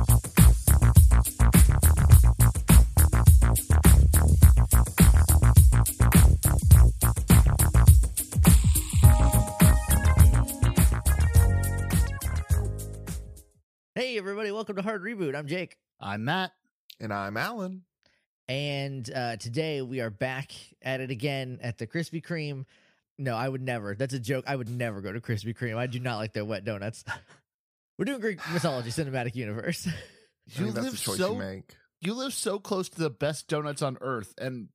Hey everybody, welcome to Hard Reboot. I'm Jake. I'm Matt. And I'm Alan. And today we are back at it again at the Krispy Kreme. No, I would never. That's a joke. I would never go to Krispy Kreme. I do not like their wet donuts. We're doing Greek mythology cinematic universe. I think that's the choice you make. You live so close to the best donuts on earth, and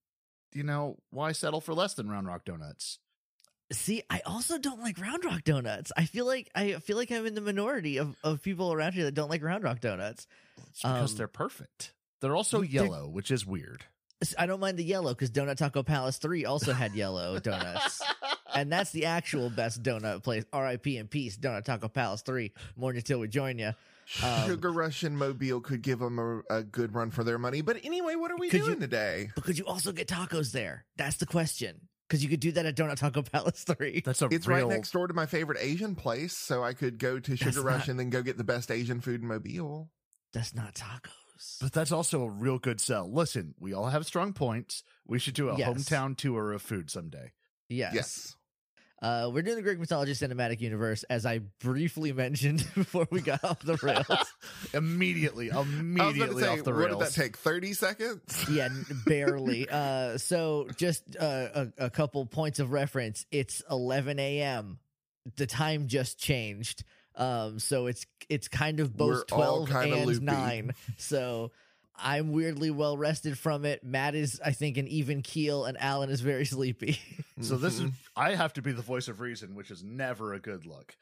why settle for less than Round Rock Donuts? See, I also don't like Round Rock Donuts. I feel like I'm in the minority of people around here that don't like Round Rock Donuts. It's because they're perfect. They're also yellow, which is weird. I don't mind the yellow because Donut Taco Palace 3 also had yellow donuts. And that's the actual best donut place. R.I.P. in peace, Donut Taco Palace 3. Morning until we join you. Sugar Rush and Mobile could give them a good run for their money. But anyway, what are we doing today? But could you also get tacos there? That's the question. Because you could do that at Donut Taco Palace 3. It's right next door to my favorite Asian place, so I could go to Sugar Rush and then go get the best Asian food in Mobile. That's not tacos. But that's also a real good sell. Listen, we all have strong points. We should do a hometown tour of food someday. Yes. We're doing the Greek mythology cinematic universe, as I briefly mentioned before we got off the rails. Immediately off the rails. What did that take? 30 seconds? Yeah, barely. So just a couple points of reference. It's 11 a.m. The time just changed. So it's kind of both 12 and loopy. 9. So I'm weirdly well rested from it. Matt is, I think, an even keel, and Alan is very sleepy. So I have to be the voice of reason, which is never a good look.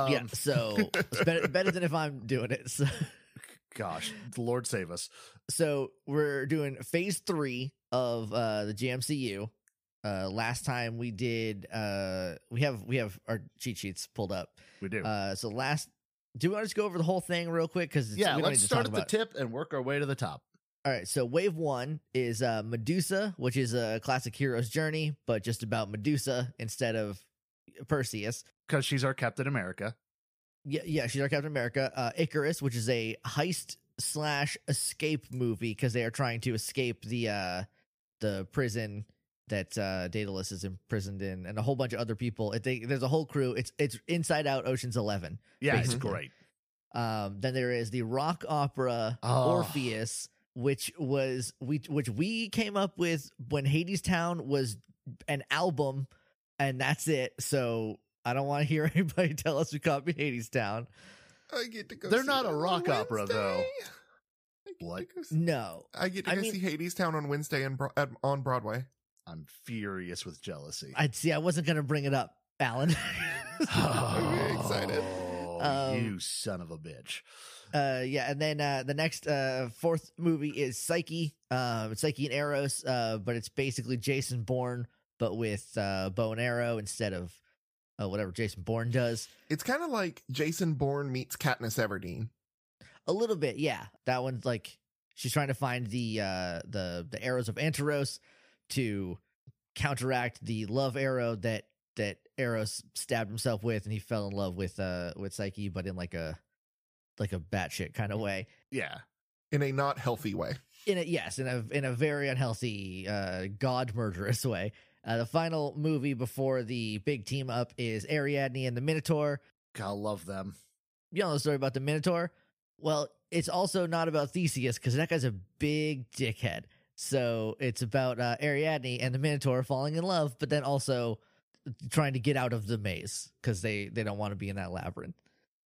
So it's better than if I'm doing it. So. Gosh, the Lord save us. So we're doing phase 3 of the GMCU. Last time we did, we have our cheat sheets pulled up. We do. Do we want to just go over the whole thing real quick? Let's start at the tip and work our way to the top. All right, so wave 1 is Medusa, which is a classic hero's journey, but just about Medusa instead of Perseus. Because she's our Captain America. Yeah, she's our Captain America. Icarus, which is a heist/escape movie because they are trying to escape the prison that Daedalus is imprisoned in, and a whole bunch of other people. There's a whole crew. It's Inside Out, Ocean's 11. Yeah, basically. It's great. Then there is the rock opera Orpheus, which we came up with when Hadestown was an album, and that's it. So I don't want to hear anybody tell us we copied Hadestown. I get to go. They're not a rock opera though. What? No, I get to go see Hadestown on Wednesday on Broadway. I'm furious with jealousy. I wasn't going to bring it up, Alan. I'm very excited. You son of a bitch. And then the next fourth movie is Psyche. It's Psyche and Eros, but it's basically Jason Bourne, but with bow and arrow instead of whatever Jason Bourne does. It's kind of like Jason Bourne meets Katniss Everdeen. A little bit, yeah. That one's like she's trying to find the arrows of Anteros to counteract the love arrow that Eros stabbed himself with, and he fell in love with Psyche, but in like a batshit kind of way. Yeah, in a not healthy way. In a very unhealthy, god murderous way. The final movie before the big team up is Ariadne and the Minotaur. God, love them. You know the story about the Minotaur? Well, it's also not about Theseus because that guy's a big dickhead. So it's about Ariadne and the Minotaur falling in love, but then also trying to get out of the maze because they don't want to be in that labyrinth.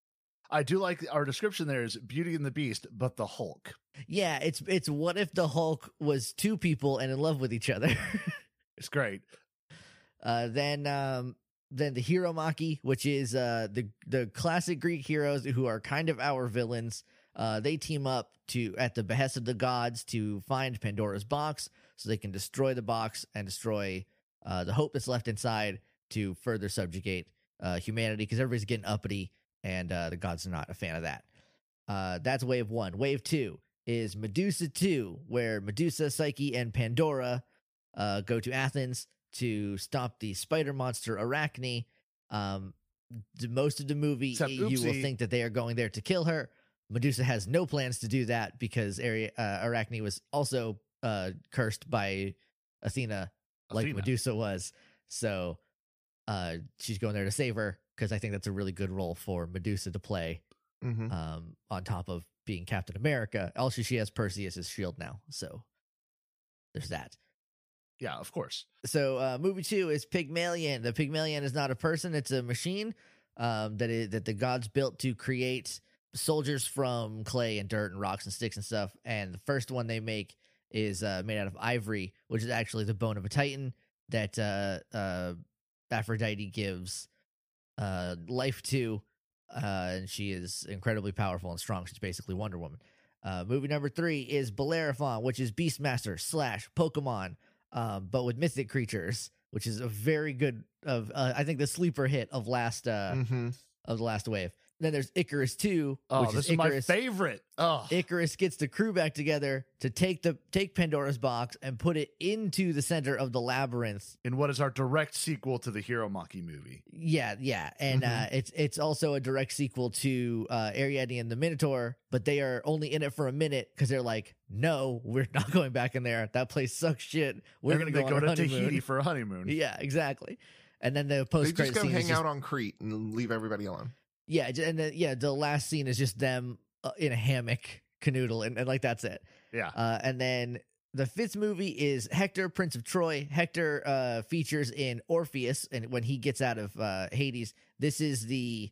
I do like our description there is Beauty and the Beast, but the Hulk. Yeah, it's what if the Hulk was two people and in love with each other. It's great. Then the Hiromaki, which is the classic Greek heroes who are kind of our villains. They team up at the behest of the gods to find Pandora's box so they can destroy the box and destroy the hope that's left inside to further subjugate humanity because everybody's getting uppity and the gods are not a fan of that. That's wave 1. Wave 2 is Medusa 2, where Medusa, Psyche, and Pandora go to Athens to stop the spider monster Arachne. Most of the movie, you will think that they are going there to kill her. Medusa has no plans to do that because Arachne was also cursed by Athena, like Athena. Medusa was. So she's going there to save her because I think that's a really good role for Medusa to play. Mm-hmm. On top of being Captain America. Also, she has Perseus' shield now, so there's that. Yeah, of course. So movie 2 is Pygmalion. The Pygmalion is not a person, it's a machine that the gods built to create soldiers from clay and dirt and rocks and sticks and stuff. And the first one they make is made out of ivory, which is actually the bone of a titan that Aphrodite gives life to. And she is incredibly powerful and strong. She's basically Wonder Woman. Movie number 3 is Bellerophon, which is Beastmaster / Pokemon, but with mythic creatures, which is a very good I think the sleeper hit of the last wave. Then there's Icarus 2, which this is is my Icarus. favorite. Oh, Icarus gets the crew back together to take Pandora's box and put it into the center of the labyrinth. in what is our direct sequel to the Hiromaki movie. Yeah, and it's also a direct sequel to Ariadne and the Minotaur, but they are only in it for a minute because they're like, no, we're not going back in there. That place sucks shit. We're And going then to they go go on to a honeymoon. Tahiti for a honeymoon. Yeah, exactly. And then the They post just credit go scene hang is out on Crete and leave everybody alone. yeah, and the last scene is just them in a hammock canoodle, and like that's it. Yeah. And then the 5th movie is Hector, Prince of Troy. Hector features in Orpheus, and when he gets out of Hades, this is the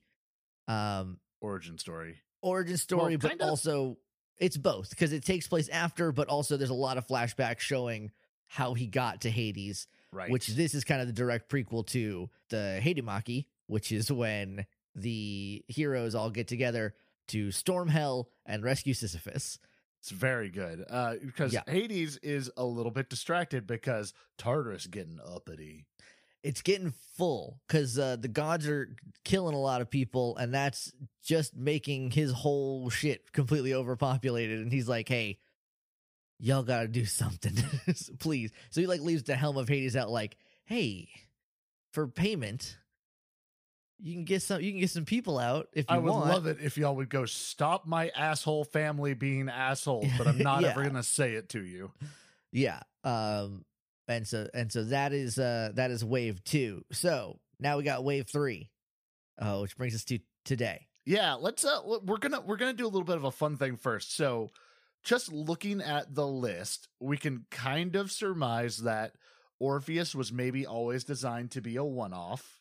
Origin story. origin story, Well, but kinda. also it's both because it takes place after, but also there's a lot of flashbacks showing how he got to Hades, Right. which this is kind of the direct prequel to the Hademaki, which is when the heroes all get together to storm hell and rescue Sisyphus. It's very good. Because Yeah. Hades is a little bit distracted because Tartarus getting uppity. It's getting full because the gods are killing a lot of people, and that's just making his whole shit completely overpopulated. And he's like, "Hey, y'all gotta do something, please." So he like leaves the helm of Hades out, like, "Hey, for payment, you can get some people out if you I would want." love it if y'all would go stop my asshole family being assholes, but I'm not Yeah. ever gonna say it to you. Yeah. And so that is wave 2. So now we got wave 3, which brings us to today. Yeah, let's we're gonna do a little bit of a fun thing first. So just looking at the list, we can kind of surmise that Orpheus was maybe always designed to be a one-off.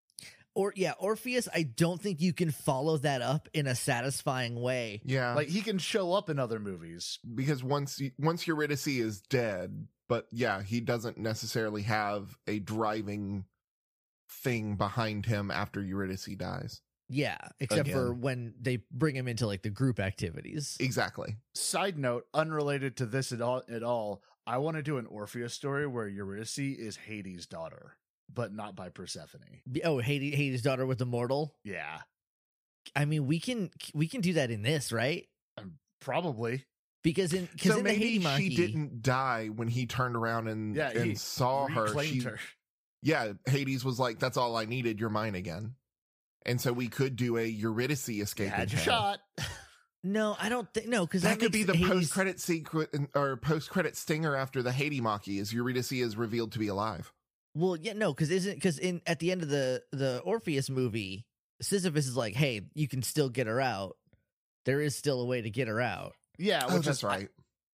Orpheus, I don't think you can follow that up in a satisfying way. Yeah, Like he can show up in other movies. because once Eurydice is dead, but yeah, he doesn't necessarily have a driving thing behind him after Eurydice dies. Yeah, except for Again. when they bring him into like the group activities. Exactly. Side note, unrelated to this at all, I want to do an Orpheus story where Eurydice is Hades' daughter, but not by Persephone. Oh, Hades' daughter with the mortal. Yeah, I mean, we can do that in this, right? probably. Because in So the maybe Hademaki, she didn't die when he turned around and Yeah, he saw her. reclaimed her. Yeah, Hades was like, "That's all I needed. You're mine again." And so we could do a Eurydice escape. Had your shot. No, I don't think no, because That could be the post-credit secret or post-credit stinger after the Hademaki is Eurydice is revealed to be alive. Well, yeah, no, because at the end of the Orpheus movie, Sisyphus is like, "Hey, you can still get her out. There is still a way to get her out." Yeah, Oh, which that's is right.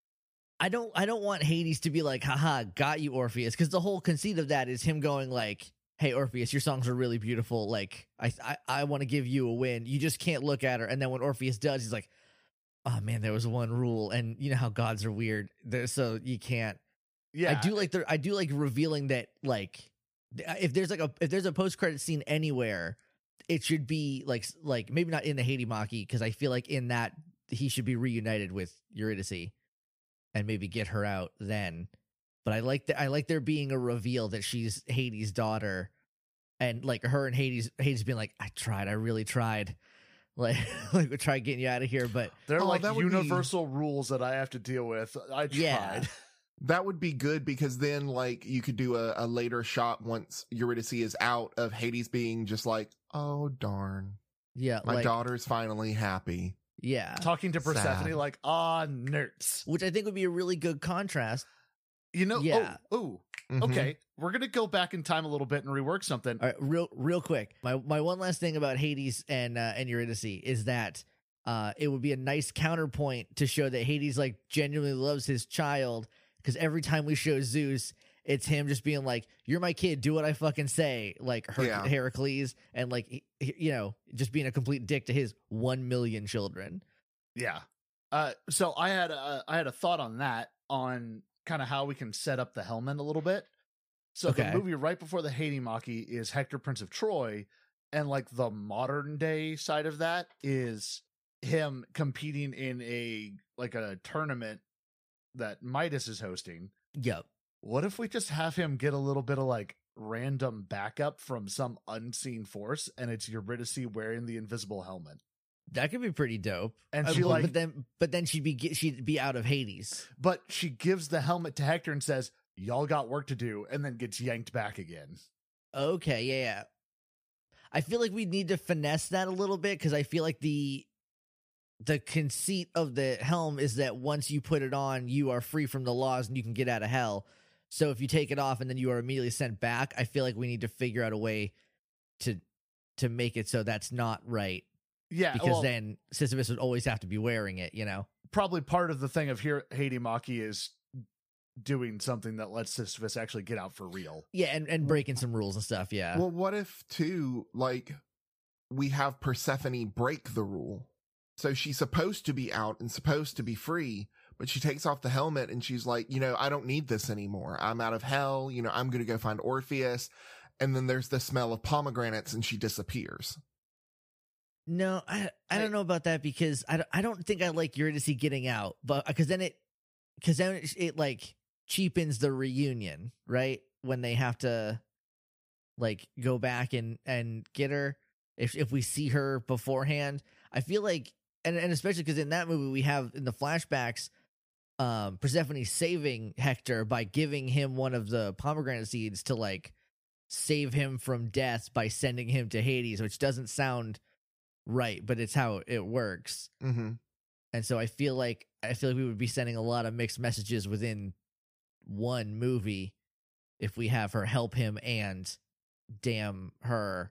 I don't want Hades to be like, "Haha, got you, Orpheus," because the whole conceit of that is him going like, "Hey, Orpheus, your songs are really beautiful. Like, I want to give you a win. You just can't look at her." And then when Orpheus does, he's like, "Oh man, there was one rule, and you know how gods are weird, so you can't." Yeah, I do like revealing that, like, if there's a post credit scene anywhere, it should be like maybe not in the Hademaki, because I feel like in that he should be reunited with Eurydice and maybe get her out then. But I like there being a reveal that she's Hades' daughter, and like her and Hades being like, I really tried. Like we tried getting you out of here, but they're Oh, like that would be- universal rules that I have to deal with. I tried. Yeah. That would be good because then, like, you could do a later shot once Eurydice is out of Hades being just like, "Oh darn, yeah, my like, daughter's finally happy." Yeah. talking to Persephone Sad. like, nerds. Which I think would be a really good contrast. You know, Yeah. Mhm. Okay. We're going to go back in time a little bit and rework something. All right, real quick. My one last thing about Hades and Eurydice is that it would be a nice counterpoint to show that Hades like genuinely loves his child, because every time we show Zeus, it's him just being like, "You're my kid, do what I fucking say," like Yeah. Heracles, and like just being a complete dick to his 1 million children. Yeah. So I had a thought on that, on kind of how we can set up the Hellman a little bit. So Okay. the movie right before the Haidamaki is Hector, Prince of Troy, and like the modern day side of that is him competing in a tournament that Midas is hosting. Yep. What if we just have him get a little bit of like random backup from some unseen force, and it's Eurydice wearing the invisible helmet? That could be pretty dope. And she like, but then she'd be out of Hades. but she gives the helmet to Hector and says, "Y'all got work to do," and then gets yanked back again. Okay, yeah. I feel like we need to finesse that a little bit, because I feel like the conceit of the helm is that once you put it on, you are free from the laws and you can get out of hell. So if you take it off and then you are immediately sent back, I feel like we need to figure out a way to make it so that's not right. Yeah, Because well, then Sisyphus would always have to be wearing it, you know? probably part of the thing of here Haidamaki is doing something that lets Sisyphus actually get out for real. Yeah, and breaking some rules and stuff, yeah. Well, what if too, like, we have Persephone break the rule? So she's supposed to be out and supposed to be free, but she takes off the helmet and she's like, I don't need this anymore. I'm out of hell. I'm going to go find Orpheus. And then there's the smell of pomegranates and she disappears. No, I don't know about that, because I don't think I like Eurydice getting out, but because then it like cheapens the reunion, right? When they have to like go back and get her, if we see her beforehand, I feel like, and especially because in that movie we have in the flashbacks, Persephone saving Hector by giving him one of the pomegranate seeds to like save him from death by sending him to Hades, which doesn't sound right, but it's how it works. Mm-hmm. And so I feel like we would be sending a lot of mixed messages within one movie if we have her help him and damn her.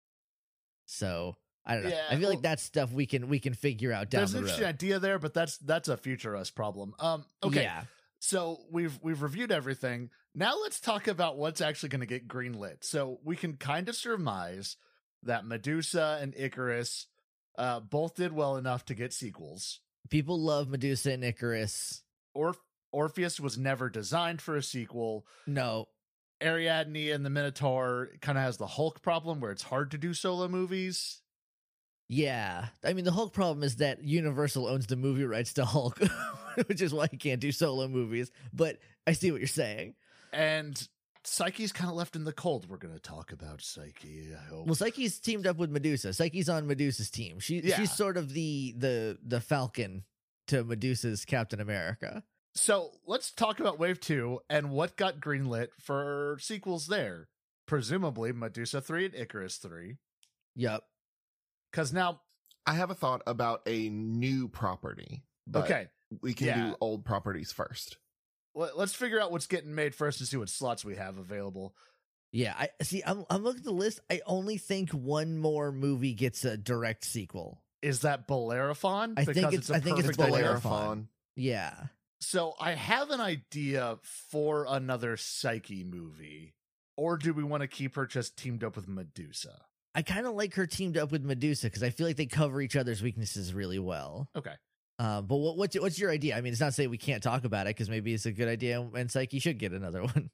So I don't know. Yeah, I feel like that's stuff we can figure out down There's the an road. interesting idea there, but that's a future us problem. Okay. Yeah. So we've reviewed everything. Now let's talk about what's actually going to get greenlit. So we can kind of surmise that Medusa and Icarus both did well enough to get sequels. People love Medusa and Icarus. Orpheus was never designed for a sequel. No. Ariadne and the Minotaur kind of has the Hulk problem where it's hard to do solo movies. Yeah. I mean, the Hulk problem is that Universal owns the movie rights to Hulk, which is why he can't do solo movies. But I see what you're saying. And Psyche's kind of left in the cold. We're going to talk about Psyche, I hope. Well, Psyche's teamed up with Medusa. Psyche's on Medusa's team. Yeah. She's sort of the Falcon to Medusa's Captain America. So let's talk about Wave 2 and what got greenlit for sequels there. Presumably Medusa 3 and Icarus 3. Yep. Because now... I have a thought about a new property. But Okay. we can Yeah. do old properties first. Let's figure out what's getting made first and see what slots we have available. Yeah, I see. I'm looking at the list. I only think one more movie gets a direct sequel. Is that Bellerophon? I think it's perfect Bellerophon. idea. Yeah. So I have an idea for another Psyche movie. Or do we want to keep her just teamed up with Medusa? I kind of like her teamed up with Medusa because I feel like they cover each other's weaknesses really well. Okay. But what's your idea? I mean, it's not saying we can't talk about it because maybe it's a good idea and Psyche should get another one.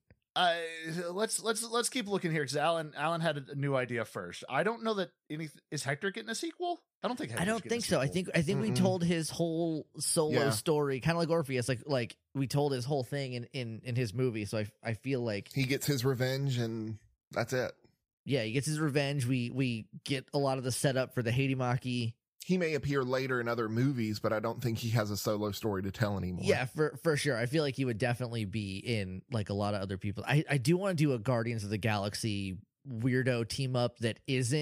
Let's keep looking here because Alan had a new idea first. I don't know that is Hector getting a sequel? I don't think Hector's I don't getting think a so. I sequel. think we told his whole solo Yeah. story, kind of like Orpheus. Like we told his whole thing in his movie. So I feel like He gets his revenge and that's it. yeah, he gets his revenge. We get a lot of the setup for the Haidamaki. He may appear later in other movies, but I don't think he has a solo story to tell anymore. Yeah, for sure. I feel like he would definitely be in like a lot of other people. I do want to do a Guardians of the Galaxy weirdo team up that isn't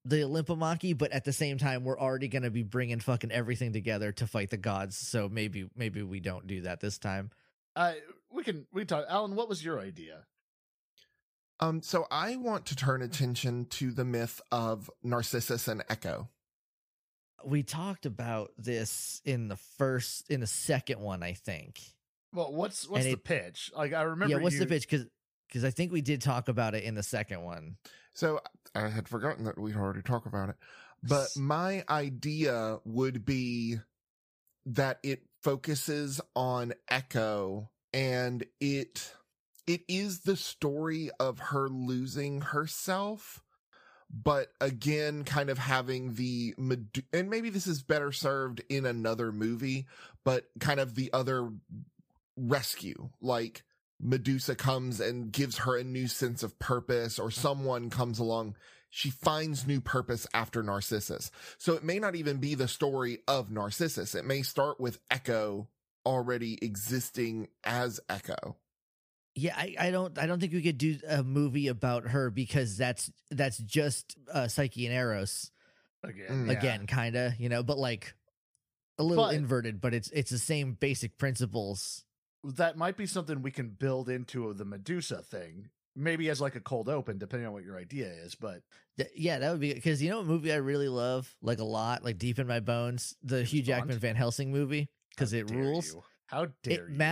the Olympomachie, but at the same time, we're already going to be bringing fucking everything together to fight the gods. So maybe we don't do that this time. We can talk. Alan, what was your idea? So I want to turn attention to the myth of Narcissus and Echo. We talked about this in the second one, I think. Well, what's the pitch? Like, I remember. Yeah, what's the pitch? Because I think we did talk about it in the second one. So I had forgotten that we'd already talked about it. But my idea would be that it focuses on Echo, and it is the story of her losing herself, but again, kind of having and maybe this is better served in another movie, but kind of the other rescue, like Medusa comes and gives her a new sense of purpose, or someone comes along, she finds new purpose after Narcissus. So it may not even be the story of Narcissus. It may start with Echo already existing as Echo. Yeah, I don't think we could do a movie about her, because that's just Psyche and Eros again, kind of, but like a little inverted, but it's the same basic principles. That might be something we can build into the Medusa thing, maybe as like a cold open, depending on what your idea is. But yeah, that would be, because what movie I really love, like a lot, like deep in my bones, the Hugh Jackman Van Helsing movie, because it rules. How dare you?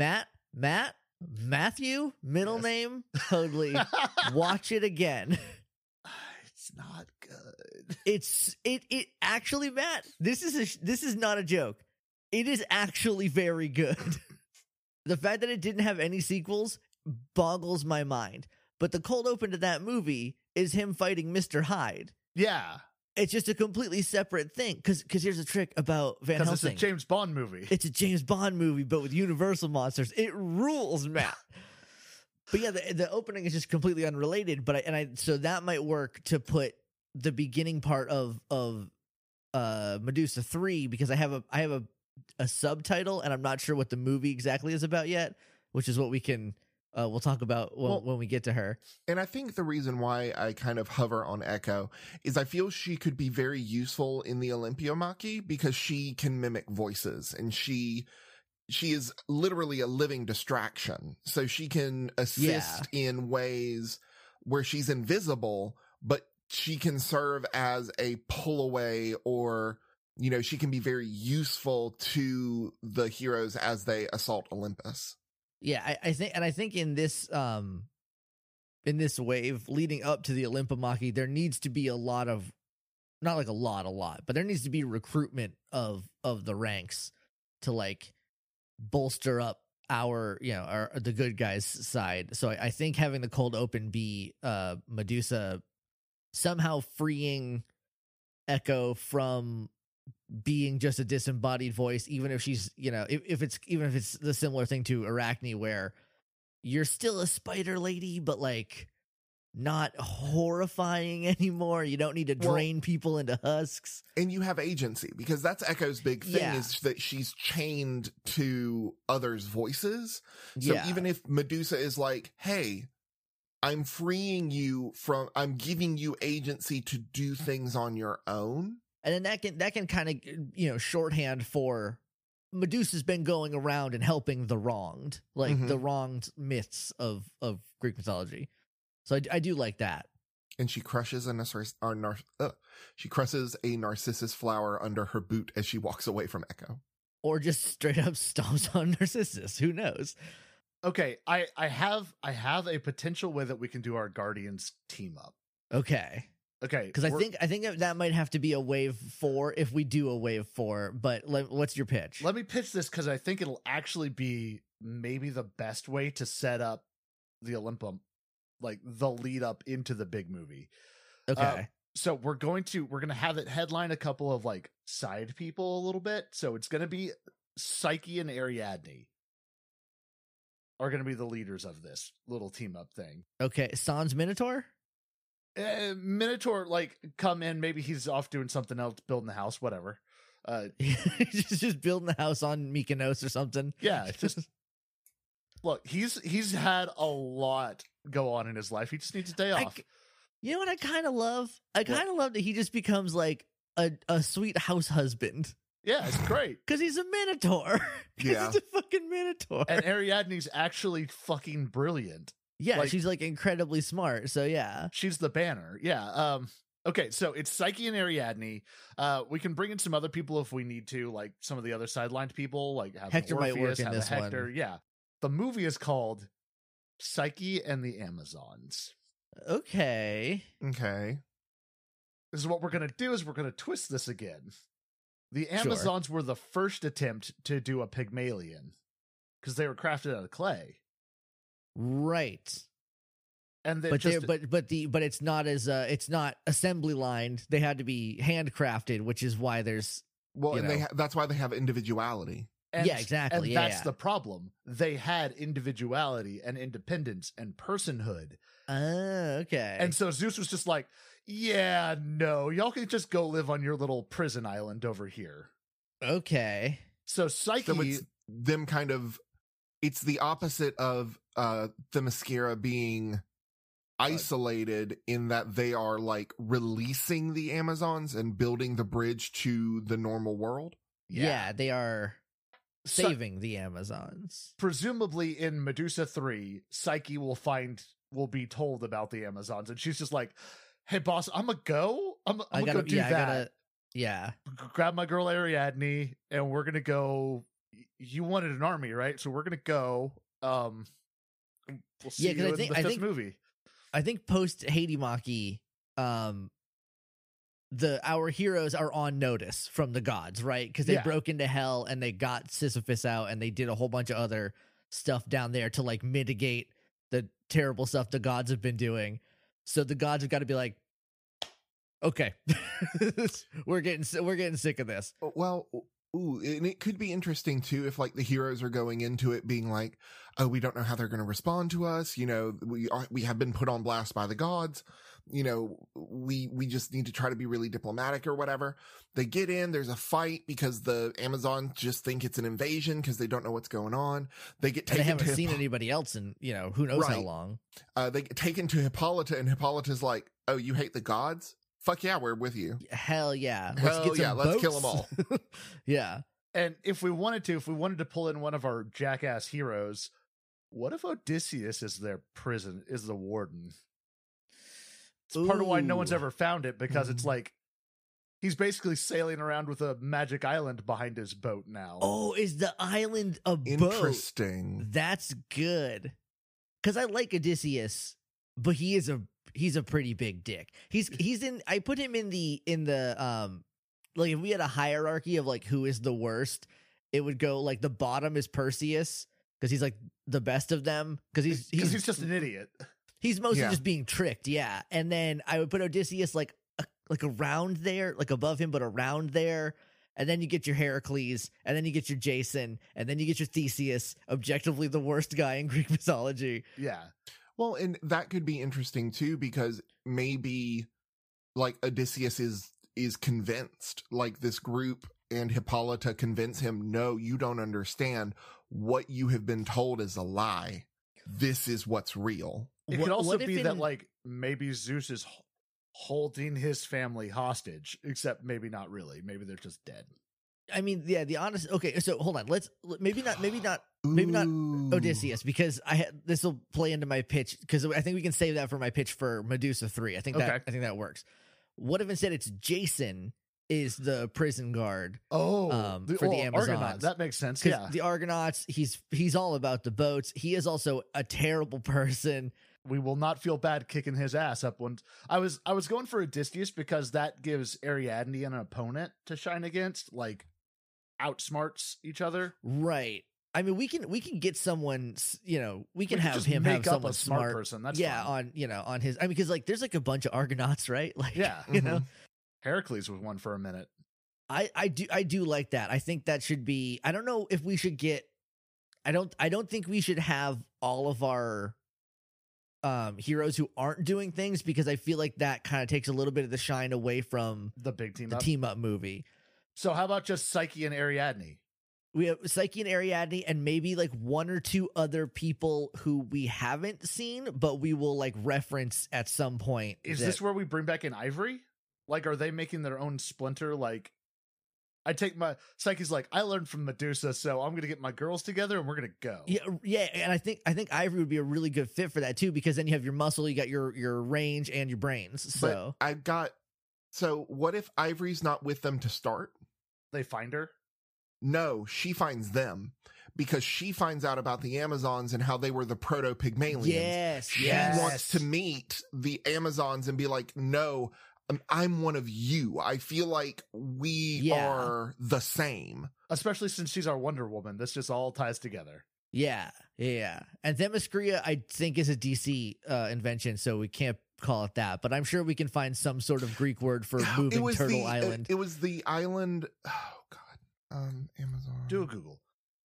Matthew, middle name, totally. Watch it again. It's not good. It actually, Matt, this is not a joke. It is actually very good. The fact that it didn't have any sequels boggles my mind. But the cold open to that movie is him fighting Mr. Hyde. Yeah. It's just a completely separate thing. Because here's the trick about Van Helsing. It's a James Bond movie. It's a James Bond movie, but with Universal monsters. It rules, Matt. But yeah, the opening is just completely unrelated. So that might work to put the beginning part of Medusa 3, because I have a subtitle, and I'm not sure what the movie exactly is about yet, which is what we can we'll talk about when we get to her. And I think the reason why I kind of hover on Echo is I feel she could be very useful in the Olympomachie, because she can mimic voices, and she is literally a living distraction. So she can assist in ways where she's invisible, but she can serve as a pull away, or she can be very useful to the heroes as they assault Olympus. Yeah, I think in this wave leading up to the Olympomachie, there needs to be a lot of, not like a lot, but there needs to be recruitment of the ranks to like bolster up the good guys' side. So I think having the cold open be Medusa somehow freeing Echo from being just a disembodied voice, even if she's, if it's the similar thing to Arachne, where you're still a spider lady, but like not horrifying anymore. You don't need to drain people into husks. And you have agency, because that's Echo's big thing, is that she's chained to others' voices. So even if Medusa is like, hey, I'm freeing you I'm giving you agency to do things on your own. And then that can kind of, shorthand for Medusa's been going around and helping the wronged, like the wronged myths of Greek mythology. So I do like that. And she crushes she crushes a narcissus flower under her boot as she walks away from Echo. Or just straight up stomps on Narcissus. Who knows? Okay, I have a potential way that we can do our Guardians team up. Okay, because I think that might have to be a wave 4 if we do a wave 4. But what's your pitch? Let me pitch this, because I think it'll actually be maybe the best way to set up the Olympum, like the lead up into the big movie. Okay, so we're gonna have it headline a couple of like side people a little bit. So it's gonna be Psyche and Ariadne are gonna be the leaders of this little team up thing. Okay, Sans Minotaur. Minotaur, like, come in, maybe he's off doing something else, building the house, whatever. Just building the house on Mykonos or something. Yeah, just look, he's had a lot go on in his life. He just needs a day off. You know what I kind of love? I kind of love that he just becomes like a sweet house husband. Yeah, it's great. Because he's a minotaur. 'Cause Yeah. he's a fucking minotaur. And Ariadne's actually fucking brilliant. yeah, like- she's like incredibly smart. So yeah. She's the banner. Yeah. Okay, so it's Psyche and Ariadne. We can bring in some other people if we need to, like some of the other sidelined people, like have Hector might Orpheus, work in have this Hector. one. Yeah. The movie is called Psyche and the Amazons. Okay. Okay. This is what we're gonna do. Is we're gonna twist this again. The Amazons were the first attempt to do a Pygmalion because they were crafted out of clay, Right. and they But just but it's not as it's not assembly lined. They had to be handcrafted, which is why there's Well, You and know. that's why they have individuality. and, yeah, exactly. And Yeah, that's yeah. the problem. They had individuality and independence and personhood. Okay. And so Zeus was just like, yeah, no, y'all can just go live on your little prison island over here. okay. So Psyche, So it's them kind of, it's the opposite of Themyscira being isolated in that they are like releasing the Amazons and building the bridge to the normal world. Yeah, they are So- saving the Amazons. presumably in Medusa 3, Psyche will be told about the Amazons. And she's just like, hey, boss, I'm going to go. I'm going to go do that. Yeah. Grab my girl Ariadne, and we're going to go. You wanted an army, right? So we're going to go. We'll see Yeah, 'cause you I in think- the I fifth think- movie. I think post Hadimaki, our heroes are on notice from the gods, right? Because they Yeah. broke into hell and they got Sisyphus out and they did a whole bunch of other stuff down there to like mitigate the terrible stuff the gods have been doing. So the gods have got to be like, okay, we're getting sick of this. Well, ooh, and it could be interesting too if like the heroes are going into it being like, oh, we don't know how they're going to respond to us. You know, we have been put on blast by the gods. You know, we just need to try to be really diplomatic or whatever. They get in, there's a fight because the Amazons just think it's an invasion because they don't know what's going on. They get And they taken haven't to seen anybody else in, who knows how Right. long. they get taken to Hippolyta, and Hippolyta's like, oh, you hate the gods? Fuck yeah, we're with you. Hell yeah. Hell yeah, let's kill 'em all. Yeah. And if we wanted to pull in one of our jackass heroes, what if Odysseus is their prison, is the warden? It's part of why no one's Ooh. ever found it, because it's Mhm. like he's basically sailing around with a magic island behind his boat now. Oh, is the island a boat? Interesting. That's good. Because I like Odysseus, but he's a pretty big dick. He's in. I put him in the like if we had a hierarchy of like who is the worst, it would go like the bottom is Perseus because he's like the best of them because Because he's just an idiot. He's mostly Yeah. just being tricked, yeah. And then I would put Odysseus like around there, like above him, but around there. And then you get your Heracles, and then you get your Jason, and then you get your Theseus, objectively the worst guy in Greek mythology. Yeah. Well, and that could be interesting too, because maybe like Odysseus is convinced, like this group and Hippolyta convince him, no, you don't understand. What you have been told is a lie. This is what's real. It What- could also what if be that in- like maybe Zeus is holding his family hostage, except maybe not really.Maybe they're just dead. I mean, yeah, the honest. Okay, so hold on. Maybe not Ooh. Odysseus, because this will play into my pitch, because I think we can save that for my pitch for Medusa 3. I think that works. What if instead it's Jason is the prison guard? Oh, For the Argonaut. Amazons. That makes sense. Because Yeah. the Argonauts, he's all about the boats. He is also a terrible person. We will not feel bad kicking his ass up. When I was going for Odysseus because that gives Ariadne an opponent to shine against, like outsmarts each other. Right. I mean, we can get someone, we can have just him make have up someone a smart person. That's yeah, fine. on his. I mean, because like there's like a bunch of Argonauts, right? Like, Yeah. you know. Heracles was one for a minute. I do like that. I think that should be. I don't know if we should get. I don't think we should have all of our heroes who aren't doing things, because I feel like that kind of takes a little bit of the shine away from The big team the up. team up movie. So how about just Psyche and Ariadne? we have Psyche and Ariadne, and maybe like one or two other people who we haven't seen, but we will like reference at some point. Is this where we bring back in Ivory? Like, are they making their own splinter? Like, I take my Psyche's like, I learned from Medusa, so I'm gonna get my girls together and we're gonna go. Yeah, and I think Ivory would be a really good fit for that too, because then you have your muscle, you got your range and your brains. So So what if Ivory's not with them to start? They find her. No, she finds them because she finds out about the Amazons and how they were the proto-Pygmalions. Yes, She wants to meet the Amazons and be like, no, I'm one of you. I feel like we are the same. Especially since she's our Wonder Woman. This just all ties together. Yeah. And Themyscira, I think, is a DC invention, so we can't call it that. But I'm sure we can find some sort of Greek word for moving Turtle Island. It was the island. Oh, God. Amazon. Do a Google.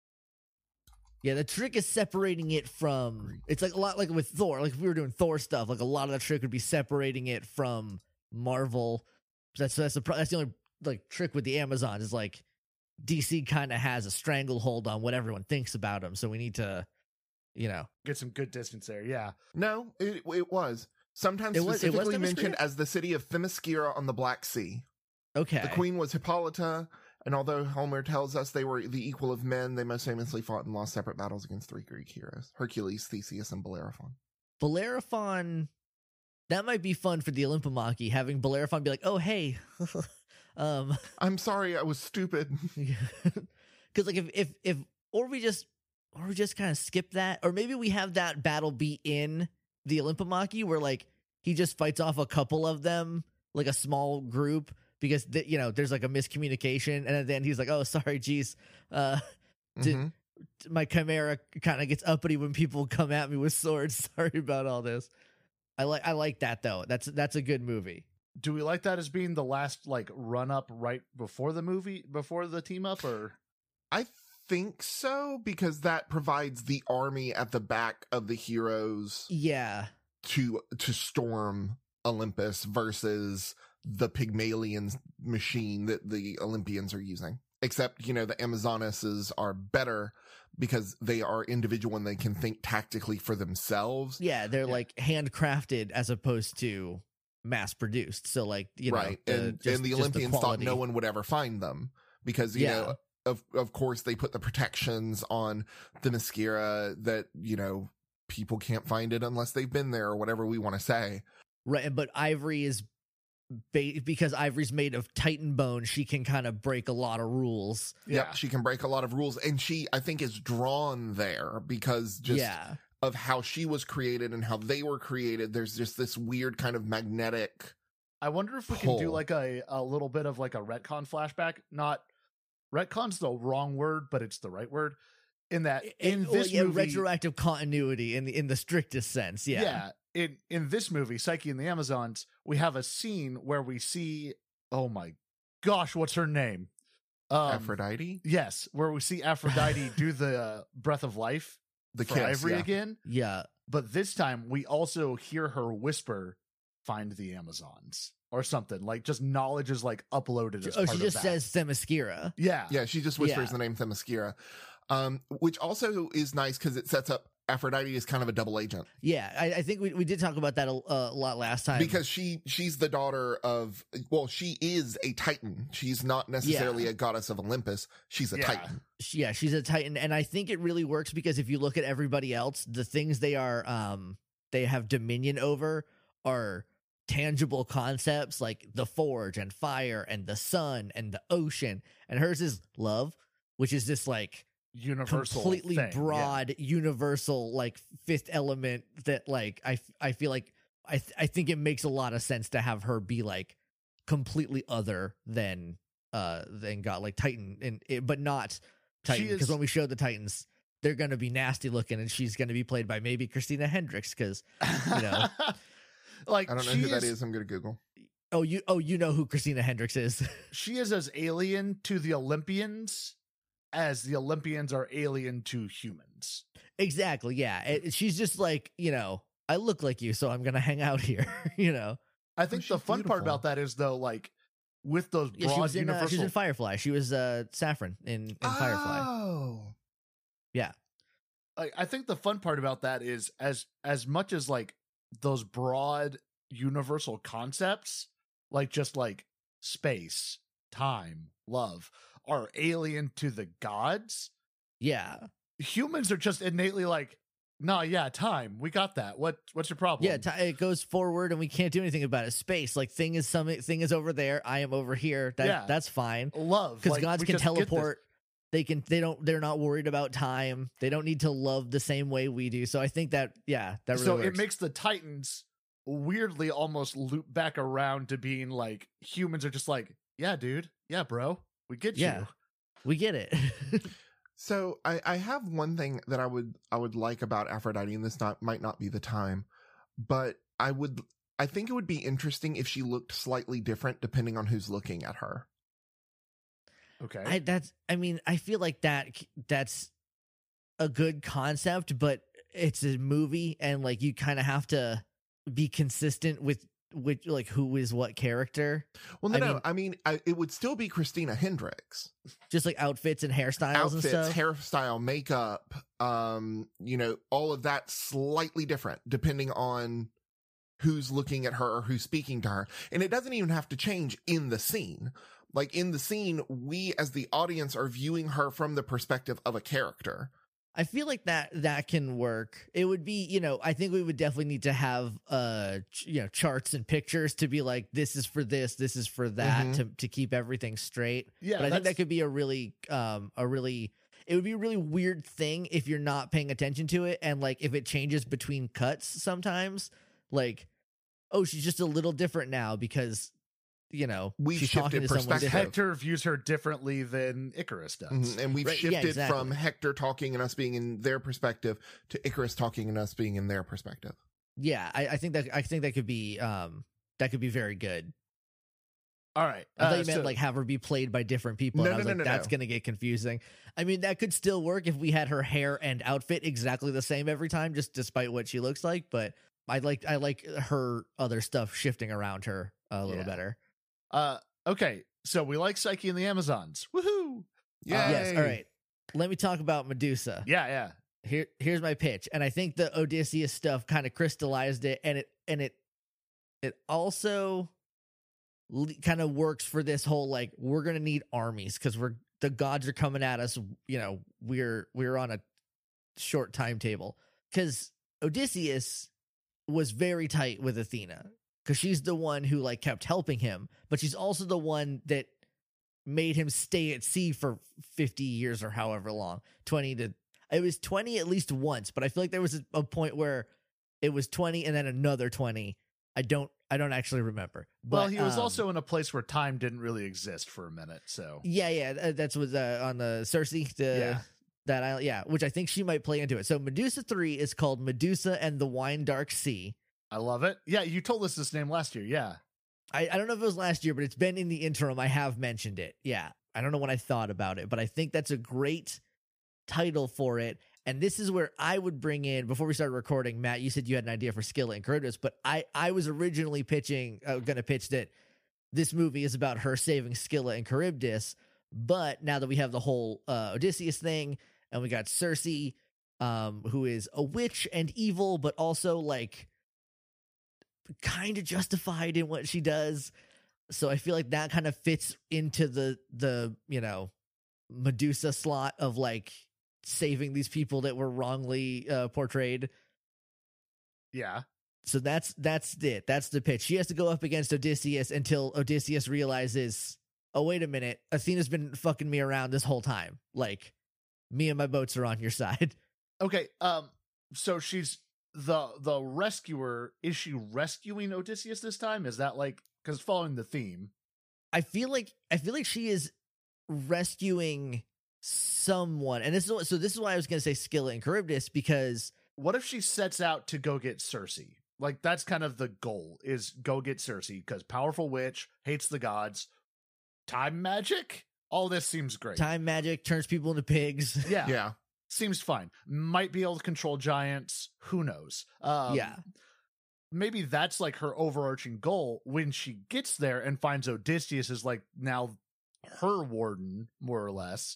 Yeah, the trick is separating it from. It's like a lot like with Thor. Like if we were doing Thor stuff, like a lot of the trick would be separating it from Marvel. That's the only like trick with the Amazons is like DC kind of has a stranglehold on what everyone thinks about them. So we need to, get some good distance there. Yeah. No, it was sometimes specifically mentioned as the city of Themyscira on the Black Sea. Okay. The queen was Hippolyta. And although Homer tells us they were the equal of men, they most famously fought and lost separate battles against 3 Greek heroes: Hercules, Theseus, and Bellerophon. Bellerophon, that might be fun for the Olympomachy, having Bellerophon be like, oh, hey. I'm sorry, I was stupid. Because like if or we just kind of skip that, or maybe we have that battle be in the Olympomachy where like he just fights off a couple of them, like a small group, because there's like a miscommunication, and at the end he's like, "Oh, sorry, geez, my chimera kind of gets uppity when people come at me with swords. Sorry about all this." I like that though. That's a good movie. Do we like that as being the last like run up right before the team up, or? I think so, because that provides the army at the back of the heroes. Yeah. To storm Olympus versus the Pygmalion machine that the Olympians are using. Except, the Amazonesses are better because they are individual and they can think tactically for themselves. Yeah, they're like handcrafted as opposed to mass produced. So like, right. And the Olympians thought no one would ever find them because, of course they put the protections on Themyscira that, people can't find it unless they've been there or whatever we want to say. Right. But Ivory is because Ivory's made of Titan bone, she can kind of break a lot of rules. Yeah, she can break a lot of rules, and she, I think, is drawn there because of how she was created and how they were created. There's just this weird kind of magnetic. I wonder if we can do like a little bit of like a retcon flashback. Not retcon's the wrong word, but it's the right word. In that, in this movie, retroactive continuity in the strictest sense. Yeah. In this movie, Psyche and the Amazons, we have a scene where we see, oh my gosh, what's her name? Aphrodite? Yes, where we see Aphrodite do the breath of life for kiss, Ivory again. Yeah. But this time, we also hear her whisper, find the Amazons. Or something. Like, just knowledge is like uploaded as part of that. She just says Themyscira. Yeah. Yeah, she just whispers the name Themyscira. Which also is nice because it sets up Aphrodite as kind of a double agent. Yeah, I think we did talk about that a lot last time. Because she's the daughter of, well, she is a Titan. She's not necessarily a goddess of Olympus. She's a Titan. Yeah, she's a Titan. And I think it really works because if you look at everybody else, the things they have dominion over are tangible concepts like the forge and fire and the sun and the ocean. And hers is love, which is this like universal completely thing, broad universal like fifth element that like I feel like I think it makes a lot of sense to have her be like completely other than God, like Titan, but not Titan, because when we show the Titans they're going to be nasty looking and she's going to be played by maybe Christina Hendricks because like I don't know who that is. I'm going to Google. Oh, you know who Christina Hendricks is. She is as alien to the Olympians as the Olympians are alien to humans. Exactly, yeah. She's just like, I look like you, so I'm going to hang out here, I think the fun part about that is, though, like, with those Yeah, broad she was universal. in Firefly. She was Saffron in Firefly. Oh, Yeah. I think the fun part about that is as much as like those broad universal concepts, like just like space, time, love, are alien to the gods. Yeah. Humans are just innately like, nah, yeah, time. We got that. What's your problem? Yeah, it goes forward and we can't do anything about it. Space, like thing is over there. I am over here. That's fine. Love, Because like, gods we can just get this. teleport. They're not worried about time. They don't need to love the same way we do. So I think that really So works. it makes the Titans weirdly almost loop back around to being like humans are just like, yeah, dude, yeah, bro, we get Yeah. you. We get it. so I have one thing that I would like about Aphrodite, and this might not be the time, but I think it would be interesting if she looked slightly different depending on who's looking at her. Okay. I feel like that's a good concept, but it's a movie and like you kind of have to be consistent with like who is what character. Well, it would still be Christina Hendricks. Just like outfits and hairstyles and stuff. Hairstyle, makeup, all of that slightly different depending on who's looking at her or who's speaking to her. And it doesn't even have to change in the scene. Like in the scene, we as the audience are viewing her from the perspective of a character. I feel like that can work. It would be, I think we would definitely need to have charts and pictures to be like, this is for this is for that, to keep everything straight. Yeah, but I think that could be it would be a really weird thing if you're not paying attention to it, and like if it changes between cuts sometimes, like, oh, she's just a little different now because We've she's shifted talking to someone perspective. different. Hector views her differently than Icarus does. And we've Right, yeah, shifted exactly. from Hector talking and us being in their perspective to Icarus talking and us being in their perspective. Yeah, I think that could be very good. All right. I thought you meant like have her be played by different people. No, and I was no, like, no, that's no. going to get confusing. I mean, that could still work if we had her hair and outfit exactly the same every time, just despite what she looks like. But I like her other stuff shifting around her a little better. Okay. So we like Psyche and the Amazons. Woohoo! Yeah. Yes. All right. Let me talk about Medusa. Yeah. Here's my pitch, and I think the Odysseus stuff kind of crystallized it, and it also kind of works for this whole like we're gonna need armies because the gods are coming at us. We're on a short timetable because Odysseus was very tight with Athena because she's the one who like kept helping him, but she's also the one that made him stay at sea for 50 years or however long. It was 20 at least once, but I feel like there was a point where it was 20 and then another 20. I don't actually remember. But, Well, he was also in a place where time didn't really exist for a minute. So yeah, that's was on the Circe, that island, which I think she might play into it. So Medusa 3 is called Medusa and the Wine Dark Sea. I love it. Yeah, you told us this name last year. Yeah. I don't know if it was last year, but it's been in the interim. I have mentioned it. Yeah. I don't know when I thought about it, but I think that's a great title for it. And this is where I would bring in, before we started recording, Matt, you said you had an idea for Scylla and Charybdis, but I was originally going to pitch that this movie is about her saving Scylla and Charybdis. But now that we have the whole Odysseus thing, and we got Circe, who is a witch and evil, but also like kind of justified in what she does. So I feel like that kind of fits into the Medusa slot of like saving these people that were wrongly portrayed. Yeah. So that's it. That's the pitch. She has to go up against Odysseus until Odysseus realizes, oh, wait a minute, Athena's been fucking me around this whole time. Like, me and my boats are on your side. Okay. So she's the rescuer. Is she rescuing Odysseus this time? Is that like, because following the theme? I feel like she is rescuing someone, and this is why I was going to say Scylla and Charybdis, because What if she sets out to go get Circe? Like, that's kind of the goal, is go get Circe, because powerful witch, hates the gods, time magic? All this seems great. time magic turns people into pigs. Yeah. Yeah. Seems fine. Might be able to control giants. Who knows? Yeah. maybe that's like her overarching goal when she gets there and finds Odysseus is like now her warden, more or less.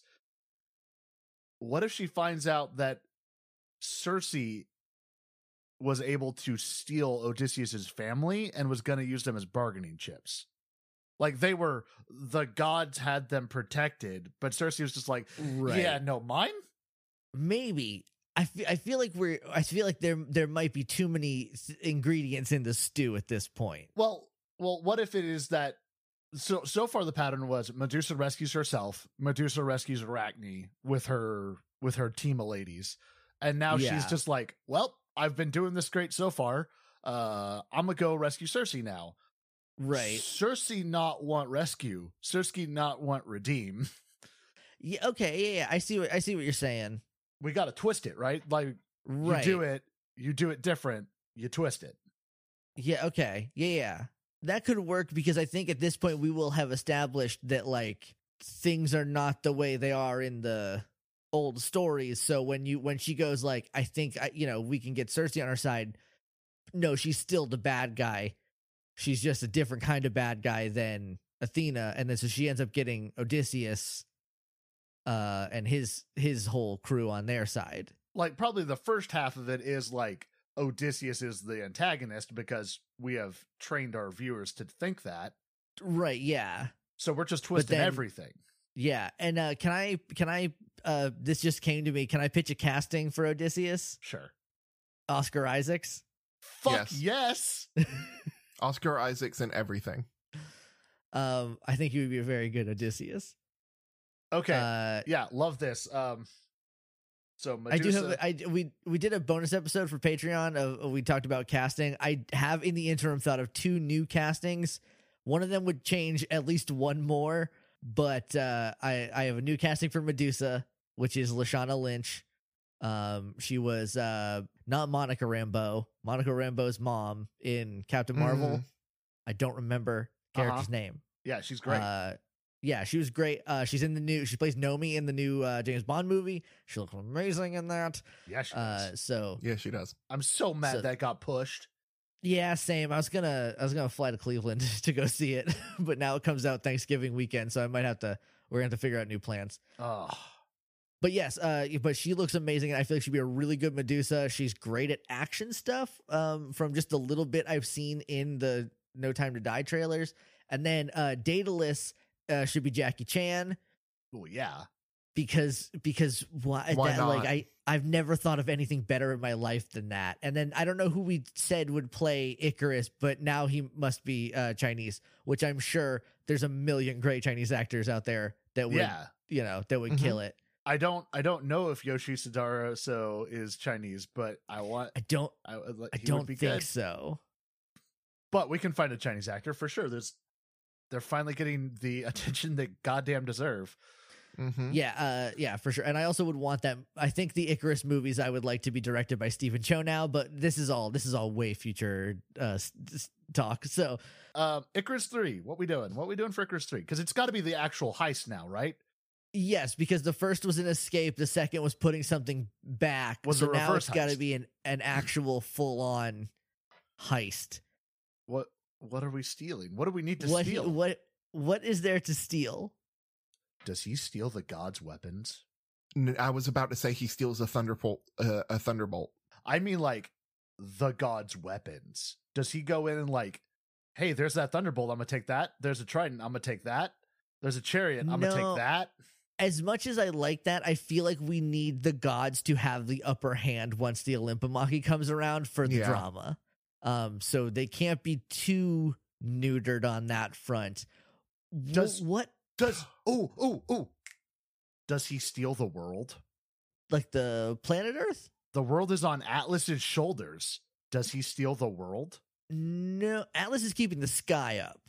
What if she finds out that Circe was able to steal Odysseus's family and was going to use them as bargaining chips? Like the gods had them protected, but Circe was just like, yeah, no, mine? Maybe. I feel like there might be too many ingredients in the stew at this point. Well, what if it is that so far the pattern was Medusa rescues herself, Medusa rescues Arachne with her team of ladies, and now she's just like, well, I've been doing this great so far. I'm gonna go rescue Circe now. Right. Circe not want rescue. Circe not want redeem. Yeah. Okay. Yeah. I see what you're saying. We got to twist it, right? Like, right. You do it different. You twist it. Yeah. Okay. Yeah. That could work because I think at this point we will have established that like things are not the way they are in the old stories. So when she goes like, I think we can get Circe on our side. No, she's still the bad guy. She's just a different kind of bad guy than Athena, and then so she ends up getting Odysseus and his whole crew on their side. Like probably the first half of it is like Odysseus is the antagonist because we have trained our viewers to think that. Right, yeah. So we're just twisting everything. Yeah. And can I this just came to me. Can I pitch a casting for Odysseus? Sure. Oscar Isaacs? Fuck yes. Oscar Isaacs and everything. I think he would be a very good Odysseus. Okay. Yeah, love this. So Medusa, we did a bonus episode for Patreon of we talked about casting. I have in the interim thought of 2 new castings. One of them would change at least one more, but I have a new casting for Medusa, which is Lashana Lynch. She was not Monica Rambeau. Monica Rambeau's mom in Captain Marvel. I don't remember character's name. Yeah, she's great. Yeah, she was great. She plays Nomi in the new James Bond movie. She looks amazing in that. Yeah, she does. Yeah, she does. I'm so mad that got pushed. Yeah, same. I was gonna fly to Cleveland to go see it, but now it comes out Thanksgiving weekend, so we're gonna have to figure out new plans. Oh. But yes, but she looks amazing, and I feel like she'd be a really good Medusa. She's great at action stuff, from just the little bit I've seen in the No Time to Die trailers. And then Daedalus should be Jackie Chan. Oh yeah, because why that, not? Like I've never thought of anything better in my life than that. And then I don't know who we said would play Icarus, but now he must be Chinese, which I'm sure there's a million great Chinese actors out there that would kill it. I don't know if Yoshi Sadara is Chinese, but I don't think good. so. But we can find a Chinese actor for sure. They're finally getting the attention they goddamn deserve. Mm-hmm. Yeah, for sure. And I also would want that. I think the Icarus movies I would like to be directed by Stephen Chow now, but this is all way future talk. So, Icarus 3, what we doing? What we doing for Icarus 3? Because it's got to be the actual heist now, right? Yes, because the first was an escape, the second was putting something back. So now it's got to be an actual full on heist. What are we stealing? What do we need to steal? What is there to steal? Does he steal the gods' weapons? I was about to say he steals a thunderbolt. I mean, like the gods' weapons. Does he go in and like, hey, there's that thunderbolt. I'm gonna take that. There's a trident. I'm gonna take that. There's a chariot. I'm gonna take that. As much as I like that, I feel like we need the gods to have the upper hand once the Olympomachy comes around for the drama. So they can't be too neutered on that front. Does he steal the world? Like the planet Earth? The world is on Atlas's shoulders. Does he steal the world? No, Atlas is keeping the sky up.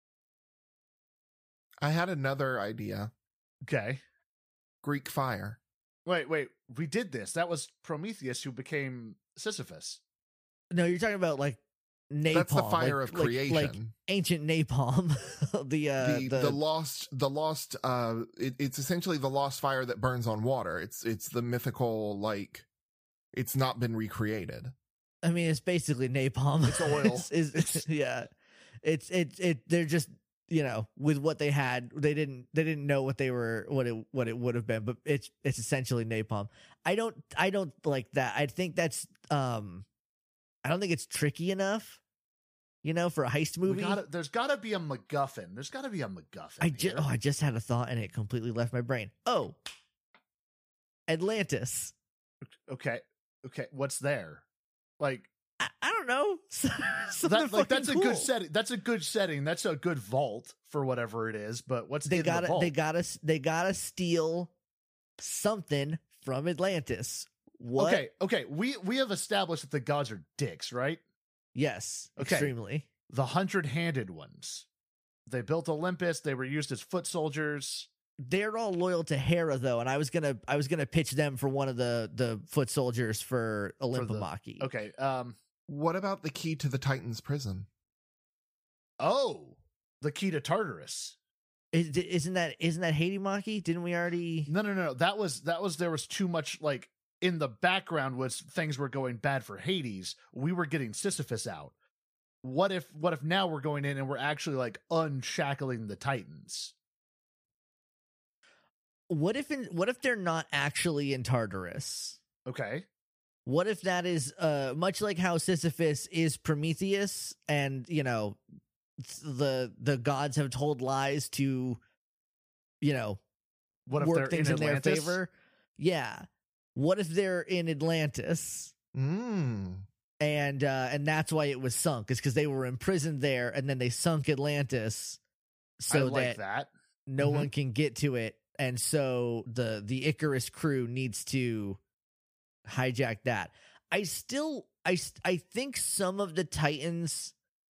I had another idea. Okay. Greek fire. Wait. We did this. That was Prometheus who became Sisyphus. No, you're talking about like napalm. That's the fire of creation. Like ancient napalm. the lost it's essentially the lost fire that burns on water. It's the mythical, like, it's not been recreated. I mean, it's basically napalm. It's oil. Yeah, it's they're just, you know, with what they had, they didn't know what they were, what it would have been, but it's essentially napalm. I don't like that. I think that's I don't think it's tricky enough, you know, for a heist movie. There's gotta be a MacGuffin. There's gotta be a MacGuffin. I just had a thought and it completely left my brain. Oh, Atlantis. Okay, what's there? Like, I don't know. That's a good setting. That's a good setting. That's a good vault for whatever it is. But what's in the vault? They gotta steal something from Atlantis. What? Okay. We have established that the gods are dicks, right? Yes, Okay. extremely. The 100-handed ones. They built Olympus. They were used as foot soldiers. They're all loyal to Hera though, and I was gonna pitch them for one of the foot soldiers for Olympomaki. Okay. What about the key to the Titans' prison? Oh, the key to Tartarus. Isn't that Hadimaki? Didn't we already? No. That was there was too much, like, in the background was things were going bad for Hades. We were getting Sisyphus out. What if now we're going in and we're actually like unshackling the Titans? What if they're not actually in Tartarus? Okay. What if that is much like how Sisyphus is Prometheus, and you know the gods have told lies to, you know, What if work they're things in in their Atlantis? favor? Yeah. What if they're in Atlantis? And that's why it was sunk, is because they were imprisoned there, and then they sunk Atlantis so I like that. no one can get to it, and so the Icarus crew needs to hijack that. I think some of the Titans.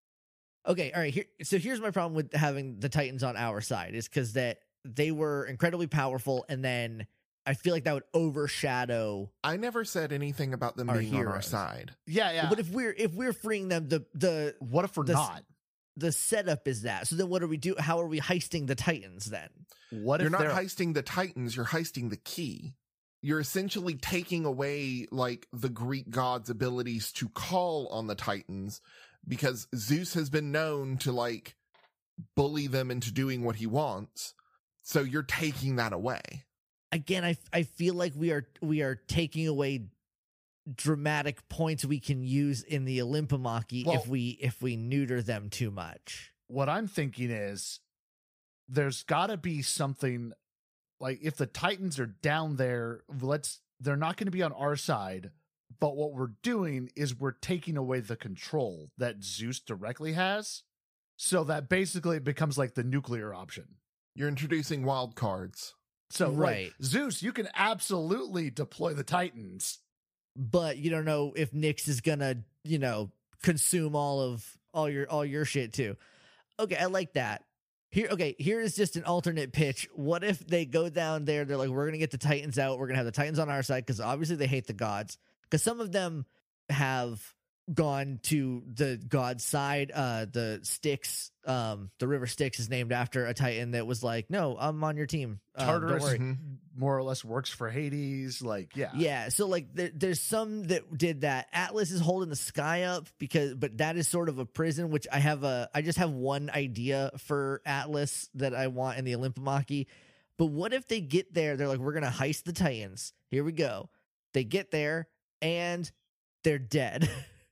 Okay, all right. Here's my problem with having the Titans on our side, is because that they were incredibly powerful, and then I feel like that would overshadow. I never said anything about them Our being on our heroes. side. Yeah. But if we're freeing them, the What if we're not? the setup is that. So then what do we do? How are we heisting the Titans then? What You're if not they're heisting the Titans, you're heisting the key. You're essentially taking away, like, the Greek gods' abilities to call on the Titans, because Zeus has been known to, like, bully them into doing what he wants. So you're taking that away. Again, I feel like we are taking away dramatic points we can use in the Olympomaki Well- if we neuter them too much. what I'm thinking is there's got to be something, like, if the Titans are down there, they're not going to be on our side, but what we're doing is we're taking away the control that Zeus directly has, so that basically it becomes like the nuclear option. You're introducing wild cards. So Right. like, Zeus, you can absolutely deploy the Titans. But you don't know if Nyx is gonna, you know, consume all your shit too. Okay, I like that. Here is just an alternate pitch. What if they go down there, they're like, we're gonna get the Titans out, we're gonna have the Titans on our side, because obviously they hate the gods. Because some of them have gone to the god's side. The Styx, the river Styx is named after a Titan that was like, no, I'm on your team. Don't Tartarus worry. more or less works for Hades. Like, yeah. Yeah, so like there's some that did that. Atlas is holding the sky up but that is sort of a prison, which I just have one idea for Atlas that I want in the Olympomaki. But what if they get there, they're like, we're gonna heist the Titans. Here we go. They get there and they're dead.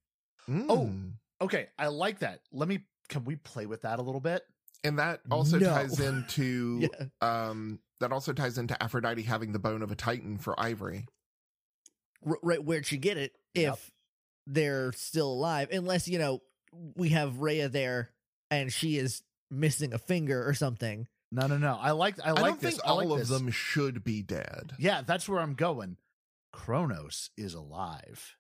Oh. Okay, I like that. Can we play with that a little bit? And that also No. ties into Yeah. that also ties into Aphrodite having the bone of a Titan for Ivory. Right, where'd she get it if Yep. they're still alive? Unless, you know, we have Rhea there and she is missing a finger or something. No. I like I don't this. think I like all of this. them should be dead. Yeah, that's where I'm going. Kronos is alive.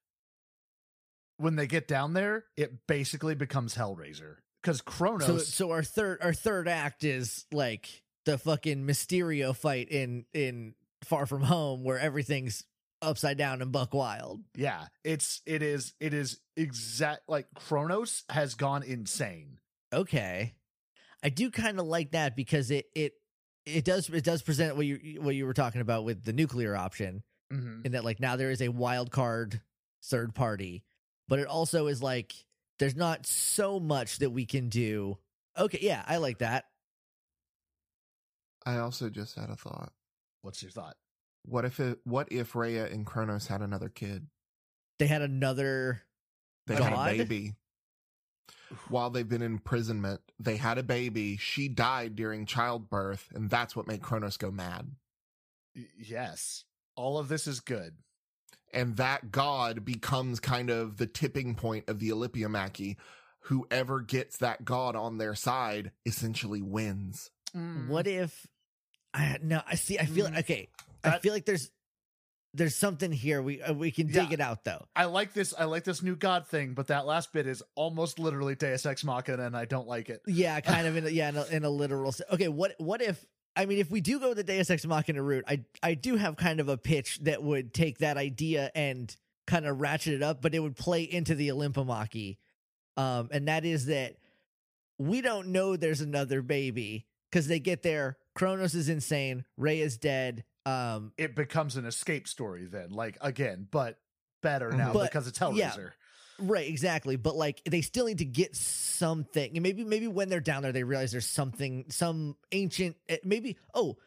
When they get down there, it basically becomes Hellraiser. Because Kronos. So our third act is like the fucking Mysterio fight in Far From Home, where everything's upside down and buck wild. Yeah, it is exact, like, Kronos has gone insane. Okay, I do kind of like that because it does present what you were talking about with the nuclear option, Mm-hmm. in that, like, now there is a wild card third party. but it also is like there's not so much that we can do. Okay, yeah, I like that. I also just had a thought. What's your thought? What if Rhea and Kronos had another kid? They had another They God? had a baby. While they've been in imprisonment, they had a baby. She died during childbirth, and that's what made Kronos go mad. Yes. All of this is good. And that god becomes kind of the tipping point of the Olympiomachy. Whoever gets that god on their side essentially wins. What if I feel okay. I feel like there's something here. We can dig it out though. I like this new god thing, but that last bit is almost literally Deus Ex Machina, and I don't like it. Yeah, kind of in a literal okay, what if I mean if we do go the Deus Ex Machina route, I do have kind of a pitch that would take that idea and kind of ratchet it up, but it would play into the Olympiomachy. And that is that we don't know there's another baby because they get there, Kronos is insane, Rhea is dead. It becomes an escape story then, like again, but better now But, because it's Hellraiser. yeah. Right, exactly. But like they still need to get something. And maybe when they're down there they realize there's something, some ancient maybe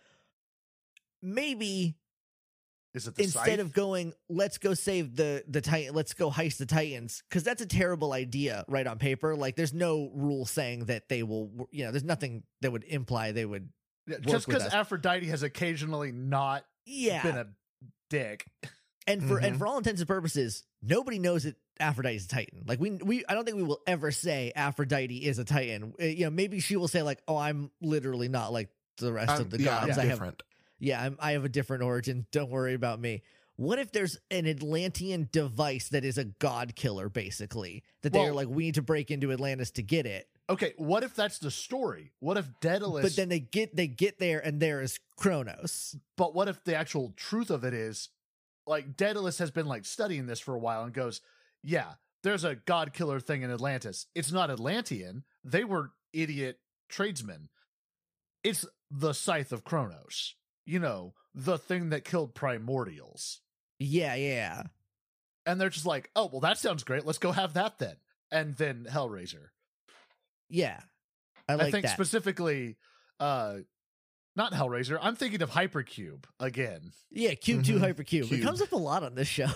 Is it the instead scythe? of going, let's go save the Titan, let's go heist the Titans, because that's a terrible idea right on paper. Like there's no rule saying that they will, there's nothing that would imply they would Yeah, work just with because us. Aphrodite has occasionally not been a dick. And for all intents and purposes, nobody knows that Aphrodite is a Titan. Like we I don't think we will ever say Aphrodite is a Titan. Maybe she will say like, "Oh, I'm literally not like the rest of the gods. I'm different. I have a different origin. Don't worry about me." What if there's an Atlantean device that is a god killer, basically? That they're like, we need to break into Atlantis to get it. Okay, what if that's the story? What if Daedalus? But then they get there and there is Kronos. But what if the actual truth of it is, like, Daedalus has been like studying this for a while and goes, yeah, there's a god killer thing in Atlantis. It's not Atlantean. They were idiot tradesmen. It's the Scythe of Kronos. The thing that killed primordials. Yeah. And they're just like, oh, well, that sounds great. Let's go have that then. And then Hellraiser. Yeah. I think that. specifically, not Hellraiser. I'm thinking of Hypercube again. Yeah, Cube 2 Hypercube. Cube. It comes up a lot on this show.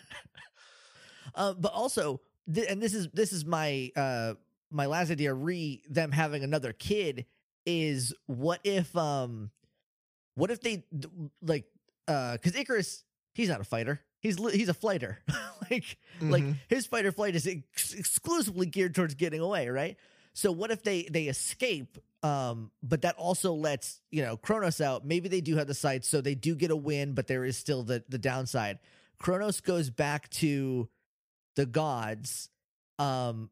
But also, and this is my my last idea. Them having another kid is what if they like because Icarus, he's not a fighter. He's a flighter. like his fight or flight is exclusively geared towards getting away, right? So what if they escape? But that also lets Kronos out. Maybe they do have the sight, so they do get a win, but there is still the downside. Kronos goes back to the gods, and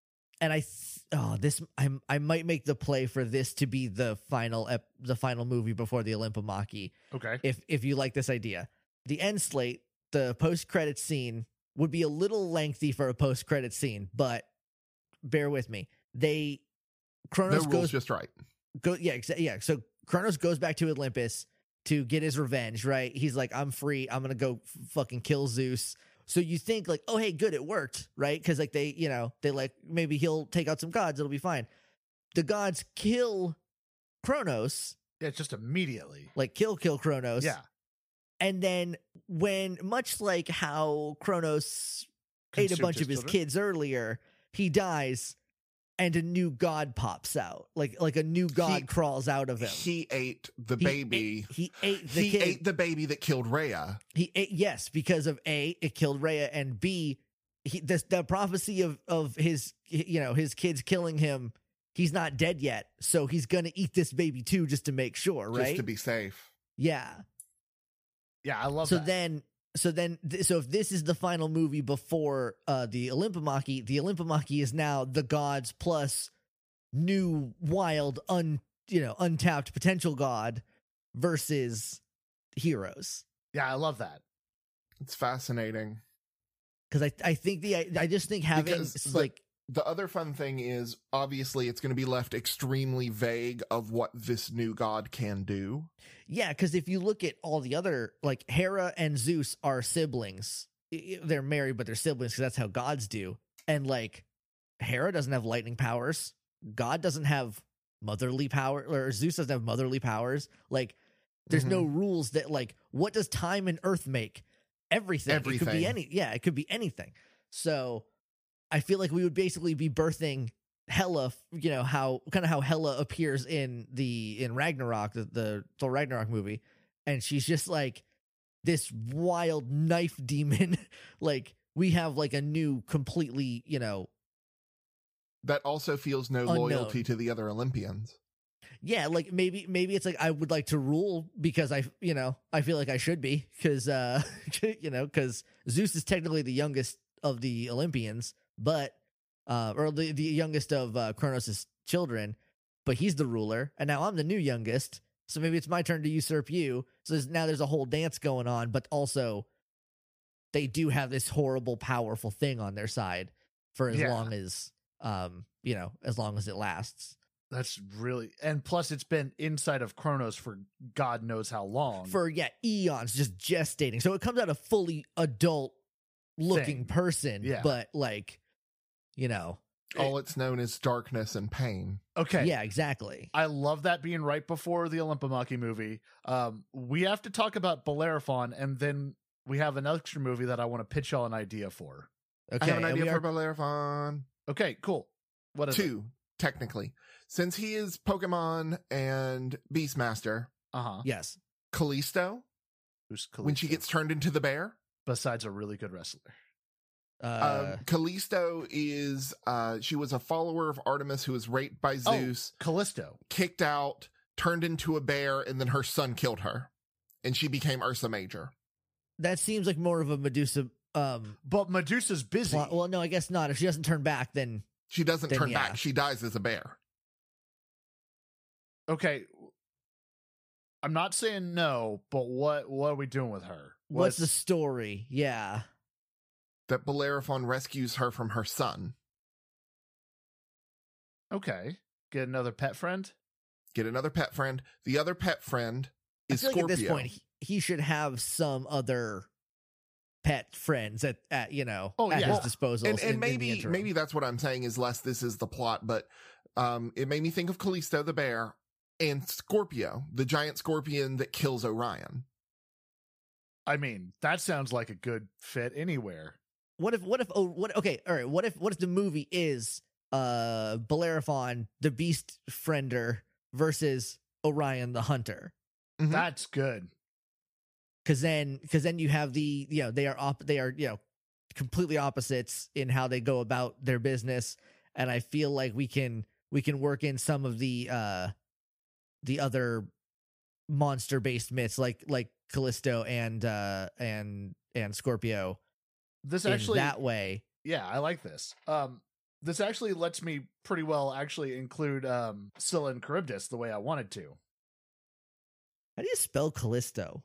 I might make the play for this to be the final movie before the Olympiomachy. Okay. If you like this idea, the end slate, the post-credit scene would be a little lengthy for a post-credit scene, but bear with me. Kronos goes just right. So Kronos goes back to Olympus to get his revenge, right? He's like, I'm free. I'm gonna go fucking kill Zeus. So you think like, oh hey, good, it worked, right? Because like they like maybe he'll take out some gods, it'll be fine. The gods kill Kronos. Yeah, just immediately. Like kill Kronos. Yeah. And then when much like how Kronos ate a Consumed bunch of his children. kids earlier, he dies. And a new god pops out, like a new god crawls out of him. He ate the baby. He ate the He kid. ate the baby that killed Rhea. He ate, yes, because of A, it killed Rhea, and B, the prophecy of his his kids killing him. He's not dead yet, so he's gonna eat this baby too, just to make sure, right? Just to be safe. Yeah. Yeah, I love So that. So if this is the final movie before the Olympiomachy is now the gods plus new wild untapped potential god versus heroes. Yeah, I love that. It's fascinating. Because I think I just think having Because the other fun thing is obviously it's going to be left extremely vague of what this new god can do. Yeah, because if you look at all the other, like Hera and Zeus are siblings, they're married, but they're siblings because that's how gods do. And like Hera doesn't have lightning powers. God doesn't have motherly power, or Zeus doesn't have motherly powers. Like there's no rules that like, what does time and earth make? Everything. It could be it could be anything. So I feel like we would basically be birthing Hela, you know, how Hela appears in Ragnarok, the Thor Ragnarok movie, and she's just like this wild knife demon. Like we have like a new completely, you know, that also feels no loyalty to the other Olympians. Yeah, like maybe it's like I would like to rule because I feel like I should be because because Zeus is technically the youngest of the Olympians, but or the youngest of Kronos' children, but he's the ruler, and now I'm the new youngest, so maybe it's my turn to usurp you. So there's a whole dance going on, but also they do have this horrible, powerful thing on their side for as long as as long as it lasts. That's really, and plus it's been inside of Kronos for God knows how long. For eons, just gestating. So it comes out a fully adult looking person, but like, all it's known as darkness and pain. Okay. Yeah, exactly. I love that being right before the Olympomaki movie. We have to talk about Bellerophon, and then we have an extra movie that I want to pitch y'all an idea for. Okay. I have an idea for Bellerophon. Okay, cool. What is Two, technically. Since he is Pokemon and Beastmaster. Yes. Callisto. Who's Callisto? When she gets turned into the bear. Besides a really good wrestler. Callisto is she was a follower of Artemis who was raped by Zeus. Callisto. Kicked out, turned into a bear, and then her son killed her. And she became Ursa Major. That seems like more of a Medusa. But Medusa's busy. Well, no, I guess not. If she doesn't turn back, then she doesn't turn back. She dies as a bear. Okay. I'm not saying no, but what are we doing with her? What's the story? Yeah. That Bellerophon rescues her from her son. Okay. Get another pet friend? Get another pet friend. The other pet friend is Scorpio. Like at this point, he should have some other pet friends at his disposal. And maybe that's what I'm saying is less this is the plot, but it made me think of Callisto the bear and Scorpio, the giant scorpion that kills Orion. I mean, that sounds like a good fit anywhere. What if the movie is Bellerophon the beast friender versus Orion the hunter? Mm-hmm. That's good. Cause then you have they are completely opposites in how they go about their business, and I feel like we can work in some of the other monster based myths like Callisto and Scorpio. This actually that way. Yeah, I like this. This actually lets me pretty well actually include Scylla and Charybdis the way I wanted to. How do you spell Callisto?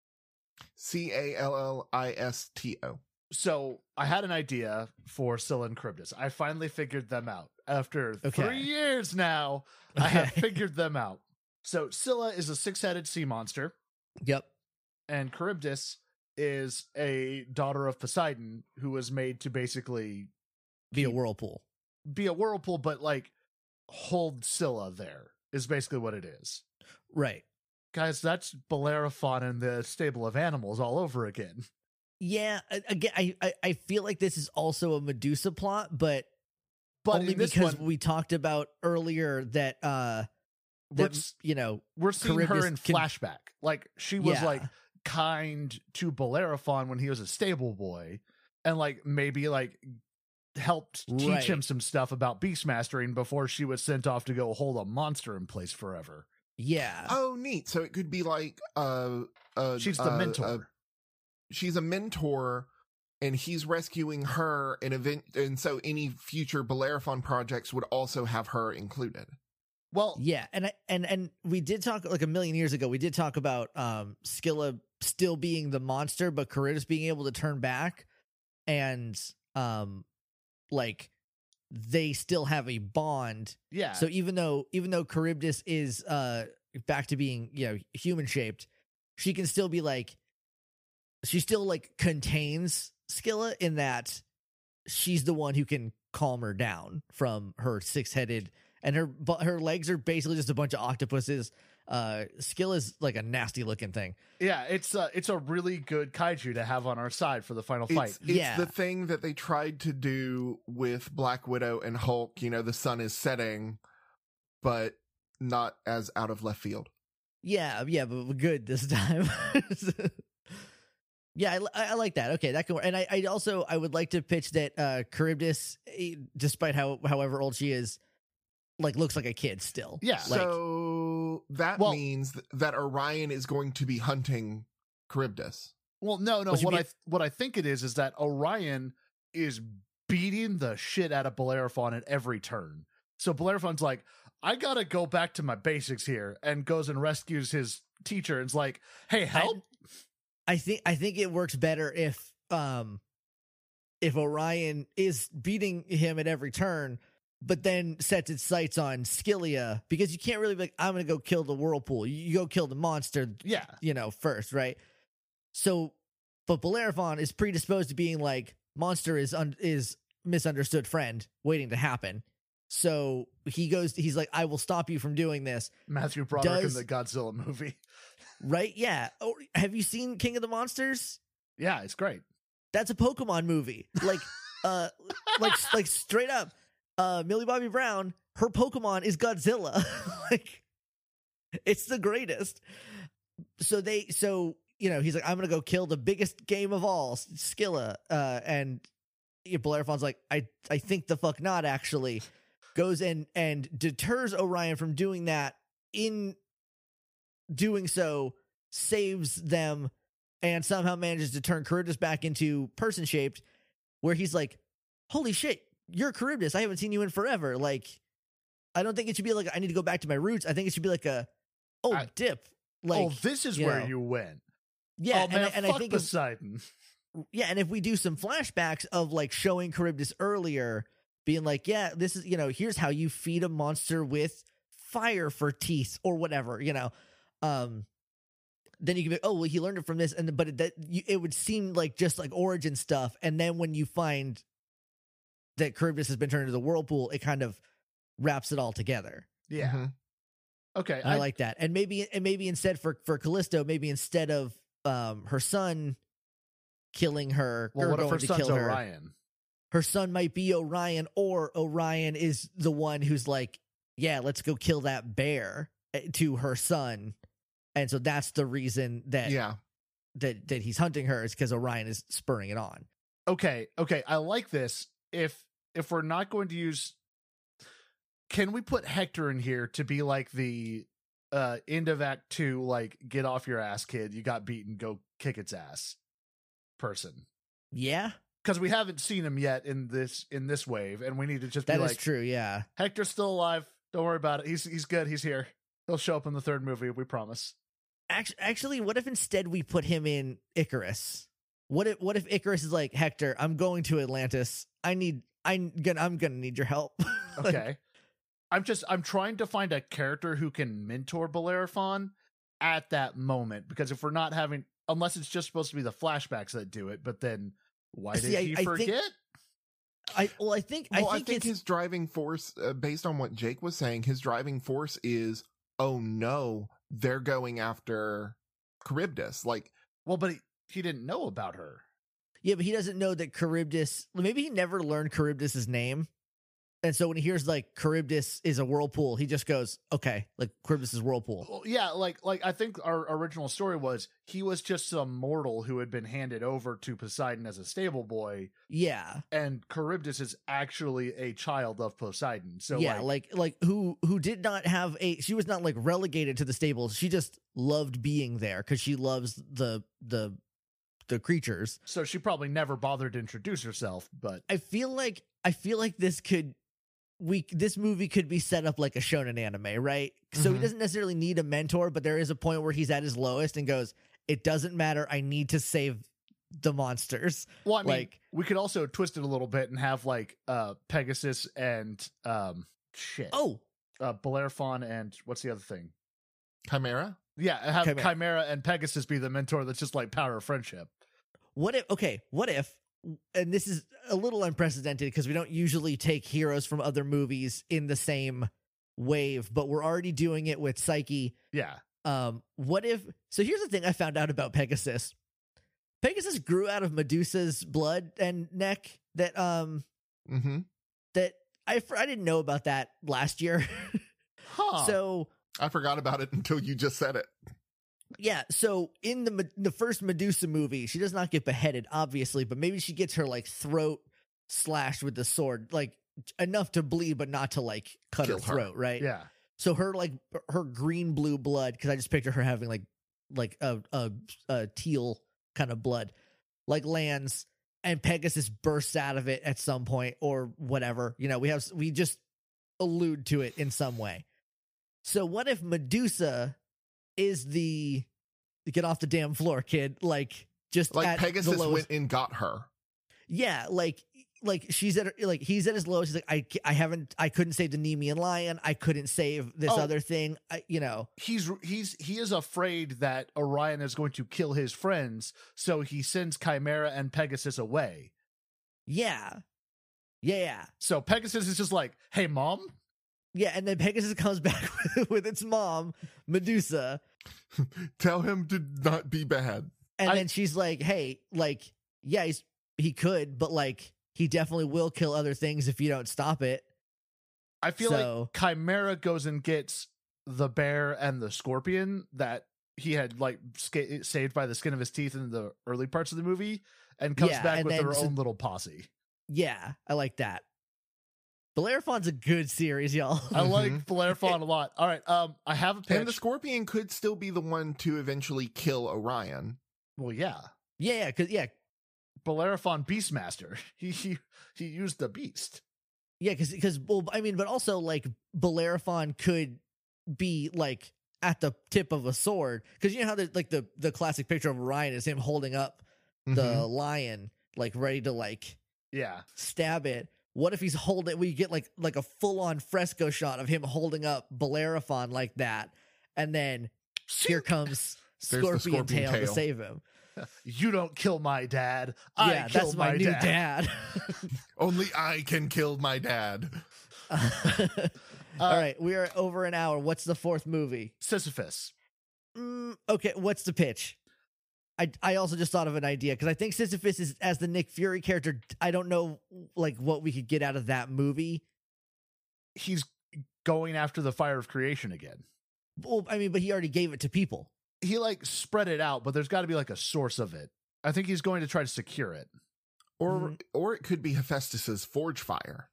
Callisto. So I had an idea for Scylla and Charybdis. I finally figured them out. After 3 years now, I have figured them out. So Scylla is a 6-headed sea monster. Yep. And Charybdis is a daughter of Poseidon who was made to basically be a whirlpool. Be a whirlpool, but like hold Scylla there is basically what it is. Right. Guys, that's Bellerophon and the stable of animals all over again. Yeah, again, I feel like this is also a Medusa plot, but only because we talked about earlier that we're seeing her in flashback. Like she was like kind to Bellerophon when he was a stable boy, and like maybe like helped teach him some stuff about beastmastering before she was sent off to go hold a monster in place forever. Yeah. Oh, neat. So it could be like she's the mentor. She's a mentor, and he's rescuing her and so any future Bellerophon projects would also have her included. Well, yeah, and we did talk like a million years ago. We did talk about Scylla still being the monster, but Charybdis being able to turn back, and like they still have a bond. Yeah. So even though Charybdis is back to being human shaped, she can still be like she still like contains Scylla in that she's the one who can calm her down from her six-headed, and her legs are basically just a bunch of octopuses. Scylla's like a nasty looking thing. Yeah, it's a really good kaiju to have on our side for the final fight. It's the thing that they tried to do with Black Widow and Hulk. You know, the sun is setting, but not as out of left field. Yeah, but good this time. Yeah, I like that. Okay, that can work. And I would like to pitch that Charybdis, despite however old she is, like looks like a kid still. Yeah. Like, So that means that Orion is going to be hunting Charybdis. Well, no. What I think it is that Orion is beating the shit out of Bellerophon at every turn. So Bellerophon's like, I gotta go back to my basics here, and goes and rescues his teacher and's like, hey, help. I think it works better if Orion is beating him at every turn, but then sets its sights on Scylla, because you can't really be like, I'm gonna go kill the whirlpool. You go kill the monster, first, right? So, but Bellerophon is predisposed to being like, monster is misunderstood friend waiting to happen. So he's like, I will stop you from doing this. Matthew Broderick in the Godzilla movie. Right? Yeah. Oh, have you seen King of the Monsters? Yeah, it's great. That's a Pokemon movie. Like, like straight up, Millie Bobby Brown, her Pokemon is Godzilla. Like, it's the greatest. So he's like, I'm gonna go kill the biggest game of all, Scylla. And Bellerophon's like, I think the fuck not, actually. Goes and deters Orion from doing that. In doing so, saves them and somehow manages to turn Charybdis back into person-shaped, where he's like, holy shit, you're Charybdis. I haven't seen you in forever. Like, I don't think it should be like, I need to go back to my roots. I think it should be like dip. Like, this is where you went. Yeah, oh, man, and fuck I think Poseidon. Yeah, and if we do some flashbacks of like showing Charybdis earlier, being like, yeah, this is, here's how you feed a monster with fire for teeth or whatever, then you can be, oh, well, he learned it from this, it would seem like just like origin stuff, and then when you find that Charybdis has been turned into the whirlpool, it kind of wraps it all together. Yeah. Mm-hmm. Okay, I like that, and maybe instead for Callisto, maybe instead of her son killing her, well, what if her son's Orion? Her son might be Orion, or Orion is the one who's like, yeah, let's go kill that bear, to her son. And so that's the reason that he's hunting her, is because Orion is spurring it on. Okay, I like this. If we're not going to use, can we put Hector in here to be like the end of Act 2, like, get off your ass, kid, you got beaten, go kick its ass person? Yeah. Because we haven't seen him yet in this wave, and we need to just be like, that is true, yeah. Hector's still alive. Don't worry about it. He's good. He's here. He'll show up in the third movie. We promise. Actually, what if instead we put him in Icarus? What if Icarus is like, Hector, I'm going to Atlantis. I'm gonna need your help. Like, okay. I'm trying to find a character who can mentor Bellerophon at that moment, because if we're not having, unless it's just supposed to be the flashbacks that do it, but then why did he forget? I think his driving force, based on what Jake was saying, his driving force is, oh no, they're going after Charybdis. Like, well, but he didn't know about her. Yeah, but he doesn't know that Charybdis, maybe he never learned Charybdis's name. And so when he hears like Charybdis is a whirlpool, he just goes, okay, like Charybdis is whirlpool. Well, yeah, like I think our original story was he was just some mortal who had been handed over to Poseidon as a stable boy. Yeah. And Charybdis is actually a child of Poseidon. So yeah, like who did not have she was not like relegated to the stables. She just loved being there because she loves the creatures. So she probably never bothered to introduce herself, but I feel like this movie could be set up like a shonen anime, right? So he doesn't necessarily need a mentor, but there is a point where he's at his lowest and goes, it doesn't matter, I need to save the monsters. Well, I mean, we could also twist it a little bit and have like Pegasus and Bellerophon and what's the other thing? Chimera? Yeah, have Chimera and Pegasus be the mentor that's just like power of friendship. What if and this is a little unprecedented because we don't usually take heroes from other movies in the same wave, but we're already doing it with Psyche. Yeah. What if, so here's the thing I found out about Pegasus. Pegasus grew out of Medusa's blood and neck that that I didn't know about that last year. Huh. So I forgot about it until you just said it. yeah, so in the first Medusa movie, she does not get beheaded, obviously, but maybe she gets her like throat slashed with the sword, like enough to bleed, but not to like cut Kill her her. throat, right? Yeah. So her like her green blue blood, because I just picture her having like a teal kind of blood, like lands, and Pegasus bursts out of it at some point or whatever. You know, we just allude to it in some way. So what if Medusa is the get off the damn floor, kid? Like just Like at Pegasus the lowest. went and got her. Yeah, like she's at like he's at his lowest. He's like I couldn't save the Nemean lion. I couldn't save this other thing. You know, He is afraid that Orion is going to kill his friends, so he sends Chimera and Pegasus away. yeah. So Pegasus is just like, "Hey, mom." Yeah, and then Pegasus comes back with its mom, Medusa, Tell him to not be bad. and then she's like, "Hey, like, yeah, he could, but like, he definitely will kill other things if you don't stop it." I feel So- like Chimera goes and gets the bear and the scorpion that he had like saved by the skin of his teeth in the early parts of the movie, and comes Yeah, back and with then their so- own little posse. Yeah, I like that. Bellerophon's a good series, y'all. I like Bellerophon a lot. All right, I have a pitch. And the Scorpion could still be the one to eventually kill Orion. Well, yeah, yeah, because Bellerophon Beastmaster. He used the beast. Yeah, because well, I mean, but also like Bellerophon could be like at the tip of a sword, because you know how the classic picture of Orion is him holding up the Mhm. lion, like ready to like Yeah. stab it. What if he's holding? We get like a full on fresco shot of him holding up Bellerophon like that, and then here comes There's the Scorpion scorpion Tail to tail. save him. You don't kill my dad. Yeah, I kill that's my new dad. Only I can kill my dad. All right, we are over an hour. What's the fourth movie? Sisyphus. Okay, what's the pitch? I also just thought of an idea, because I think Sisyphus is, as the Nick Fury character, I don't know like what we could get out of that movie. He's going after the fire of creation again. Well, I mean, but he already gave it to people. He like spread it out, but there's got to be like a source of it. I think he's going to try to secure it. Or it could be Hephaestus's forge fire.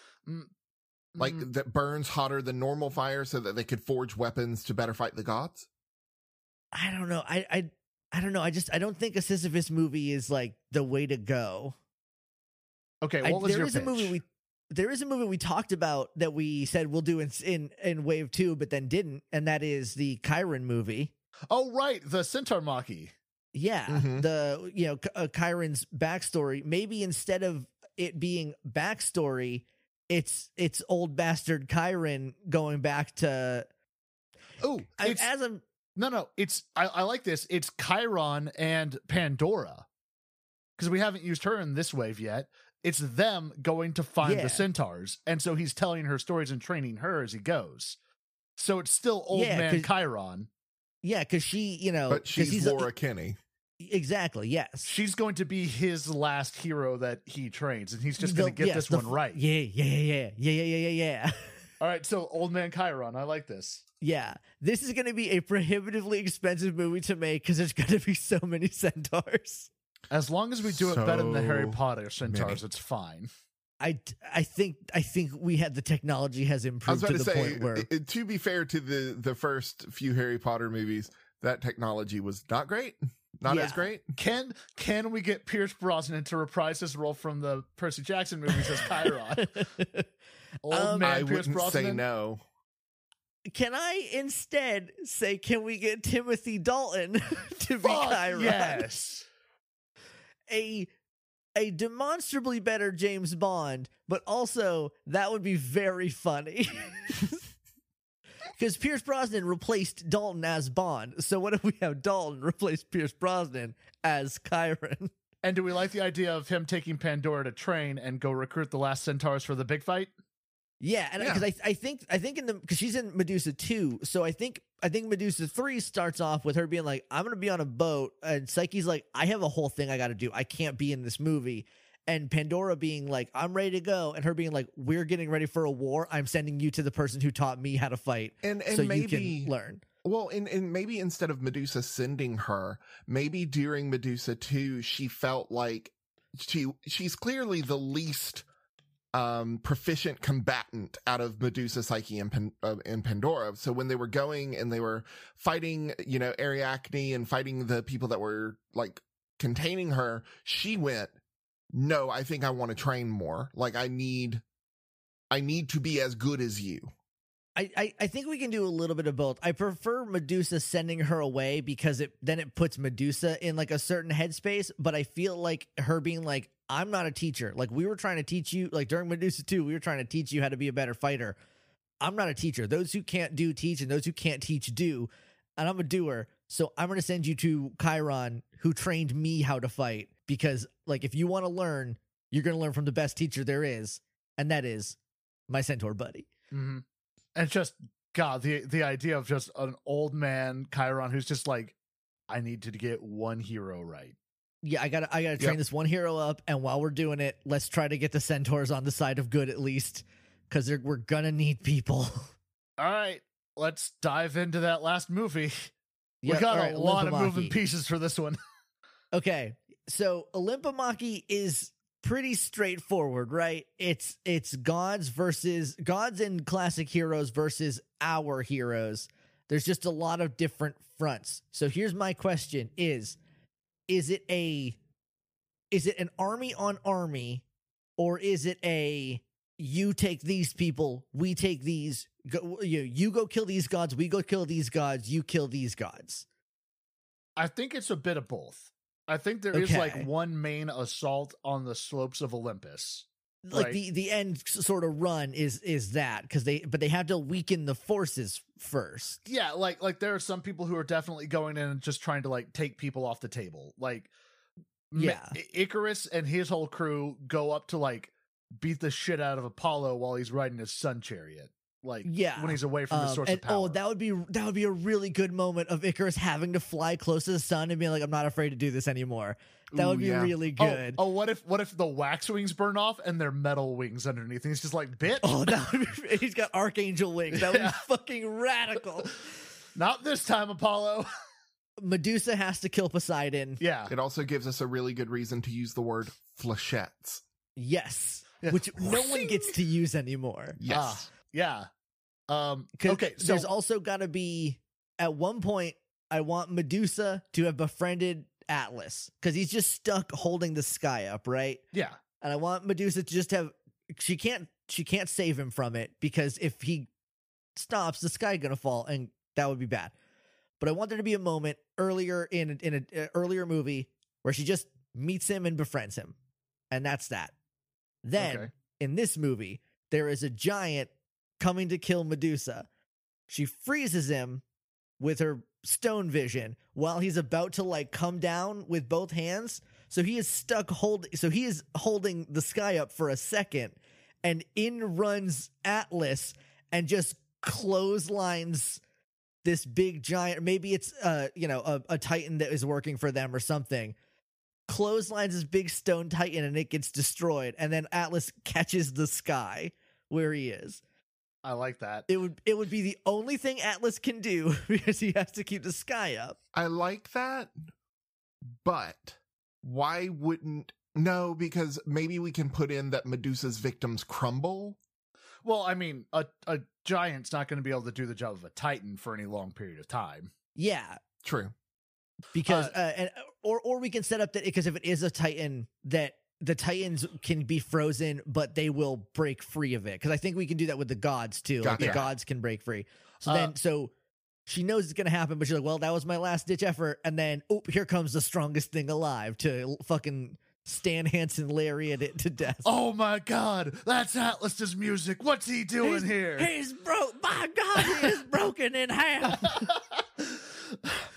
Like that burns hotter than normal fire so that they could forge weapons to better fight the gods. I don't know. I don't know. I don't think a Sisyphus movie is like the way to go. Okay, what was there your is pitch? a movie there is a movie we talked about that we said we'll do in wave 2, but then didn't, and that is the Chiron movie. Oh, right, the Centaur Maki. Yeah, Mhm. the Chiron's backstory. Maybe instead of it being backstory, it's old bastard Chiron going back to. Oh, No, it's I like this. It's Chiron and Pandora, because we haven't used her in this wave yet. It's them going to find Yeah. the centaurs, and so he's telling her stories and training her as he goes. So it's still old Yeah, man Chiron. yeah, because she, But 'cause she's he's Laura Kinney. exactly, yes. She's going to be his last hero that he trains, and he's just going to get this one right. Yeah. All right, so old man Chiron, I like this. Yeah, this is going to be a prohibitively expensive movie to make because there's going to be so many centaurs. As long as we do it better than the Harry So Potter centaurs, many. it's fine. I think we had the technology has I was improved about to to the say, point where to be fair to the first few Harry Potter movies, that technology was not great. Not Yeah. as great. Can we get Pierce Brosnan to reprise his role from the Percy Jackson movies as Chiron? Old man I Pierce wouldn't Brosnan. say no. Can I instead say, can we get Timothy Dalton to be Fuck Chiron? yes. A demonstrably better James Bond, but also that would be very funny. Because Pierce Brosnan replaced Dalton as Bond. So what if we have Dalton replace Pierce Brosnan as Chiron? And do we like the idea of him taking Pandora to train and go recruit the last centaurs for the big fight? Yeah, and Yeah. because I think in the because she's in Medusa 2, so I think Medusa 3 starts off with her being like, I'm gonna be on a boat, and Psyche's like, I have a whole thing I gotta do. I can't be in this movie. And Pandora being like, I'm ready to go, and her being like, we're getting ready for a war. I'm sending you to the person who taught me how to fight, And so maybe you can learn. Well, and maybe instead of Medusa sending her, maybe during Medusa 2, she felt like she's clearly the least proficient combatant out of Medusa, Psyche, and Pandora. So when they were going and they were fighting, Ariadne and fighting the people that were like containing her, she went, no, I think I want to train more. Like I need to be as good as you. I think we can do a little bit of both. I prefer Medusa sending her away because it puts Medusa in like a certain headspace, but I feel like her being like, I'm not a teacher. Like we were trying to teach you, like during Medusa 2, we were trying to teach you how to be a better fighter. I'm not a teacher. Those who can't do teach, and those who can't teach do. And I'm a doer. So I'm going to send you to Chiron, who trained me how to fight, because like if you want to learn, you're going to learn from the best teacher there is, and that is my centaur buddy. Mm-hmm. And just, God, the idea of just an old man Chiron who's just like, I need to get one hero right. Yeah, I gotta train this one hero up, and while we're doing it, let's try to get the centaurs on the side of good at least, because we're gonna need people. All right, let's dive into that last movie. Yeah, we got all right, a lot of Olympomachie. moving pieces for this one. Okay, so Olympomachie is pretty straightforward, right? It's gods and classic heroes versus our heroes. There's just a lot of different fronts. So here's my question: is it an army on army, or is it a you take these people, we take these, you go kill these gods, we go kill these gods, you kill these gods? I think it's a bit of both. I think there is Okay. like one main assault on the slopes of Olympus. Like Right. the end sort of run is that, because they have to weaken the forces first. Yeah, like there are some people who are definitely going in and just trying to like take people off the table. Like Yeah. Icarus and his whole crew go up to like beat the shit out of Apollo while he's riding his sun chariot. Like Yeah. when he's away from the source and, of power. that would be a really good moment of Icarus having to fly close to the sun and being like, I'm not afraid to do this anymore. That would Ooh, be yeah. really good. Oh, what if the wax wings burn off and they're metal wings underneath? And he's just like, bitch. Oh, that would be, he's got archangel wings. That would Yeah. be fucking radical. Not this time, Apollo. Medusa has to kill Poseidon. Yeah. It also gives us a really good reason to use the word flechettes. Yes. Yeah. Which no one gets to use anymore. Yes. Yeah. 'Cause Okay. So there's also got to be, at one point, I want Medusa to have befriended Atlas, because he's just stuck holding the sky up, right? yeah. And I want Medusa to just have, she can't save him from it, because if he stops, the sky gonna fall, and that would be bad. But I want there to be a moment earlier in an earlier movie where she just meets him and befriends him, and that's that. Then Okay. in this movie, there is a giant coming to kill Medusa. She freezes him with her stone vision while he's about to like come down with both hands. So he is he is holding the sky up for a second, and in runs Atlas and just clotheslines this big giant, maybe it's a titan that is working for them or something, clotheslines this big stone titan, and it gets destroyed, and then Atlas catches the sky where he is. I like that. It would be the only thing Atlas can do, because he has to keep the sky up. I like that, but why wouldn't... No, because maybe we can put in that Medusa's victims crumble. Well, I mean, a giant's not going to be able to do the job of a titan for any long period of time. Yeah, True. because or we can set up that, because if it is a titan, that the titans can be frozen, but they will break free of it. Because I think we can do that with the gods too. Like Gotcha. the gods can break free. So she knows it's gonna happen, but she's like, "Well, that was my last ditch effort." And then, here comes the strongest thing alive to fucking Stan Hansen lariat it to death. Oh my God, that's Atlas's music. What's he doing here? He's broke. My God, he is broken in half.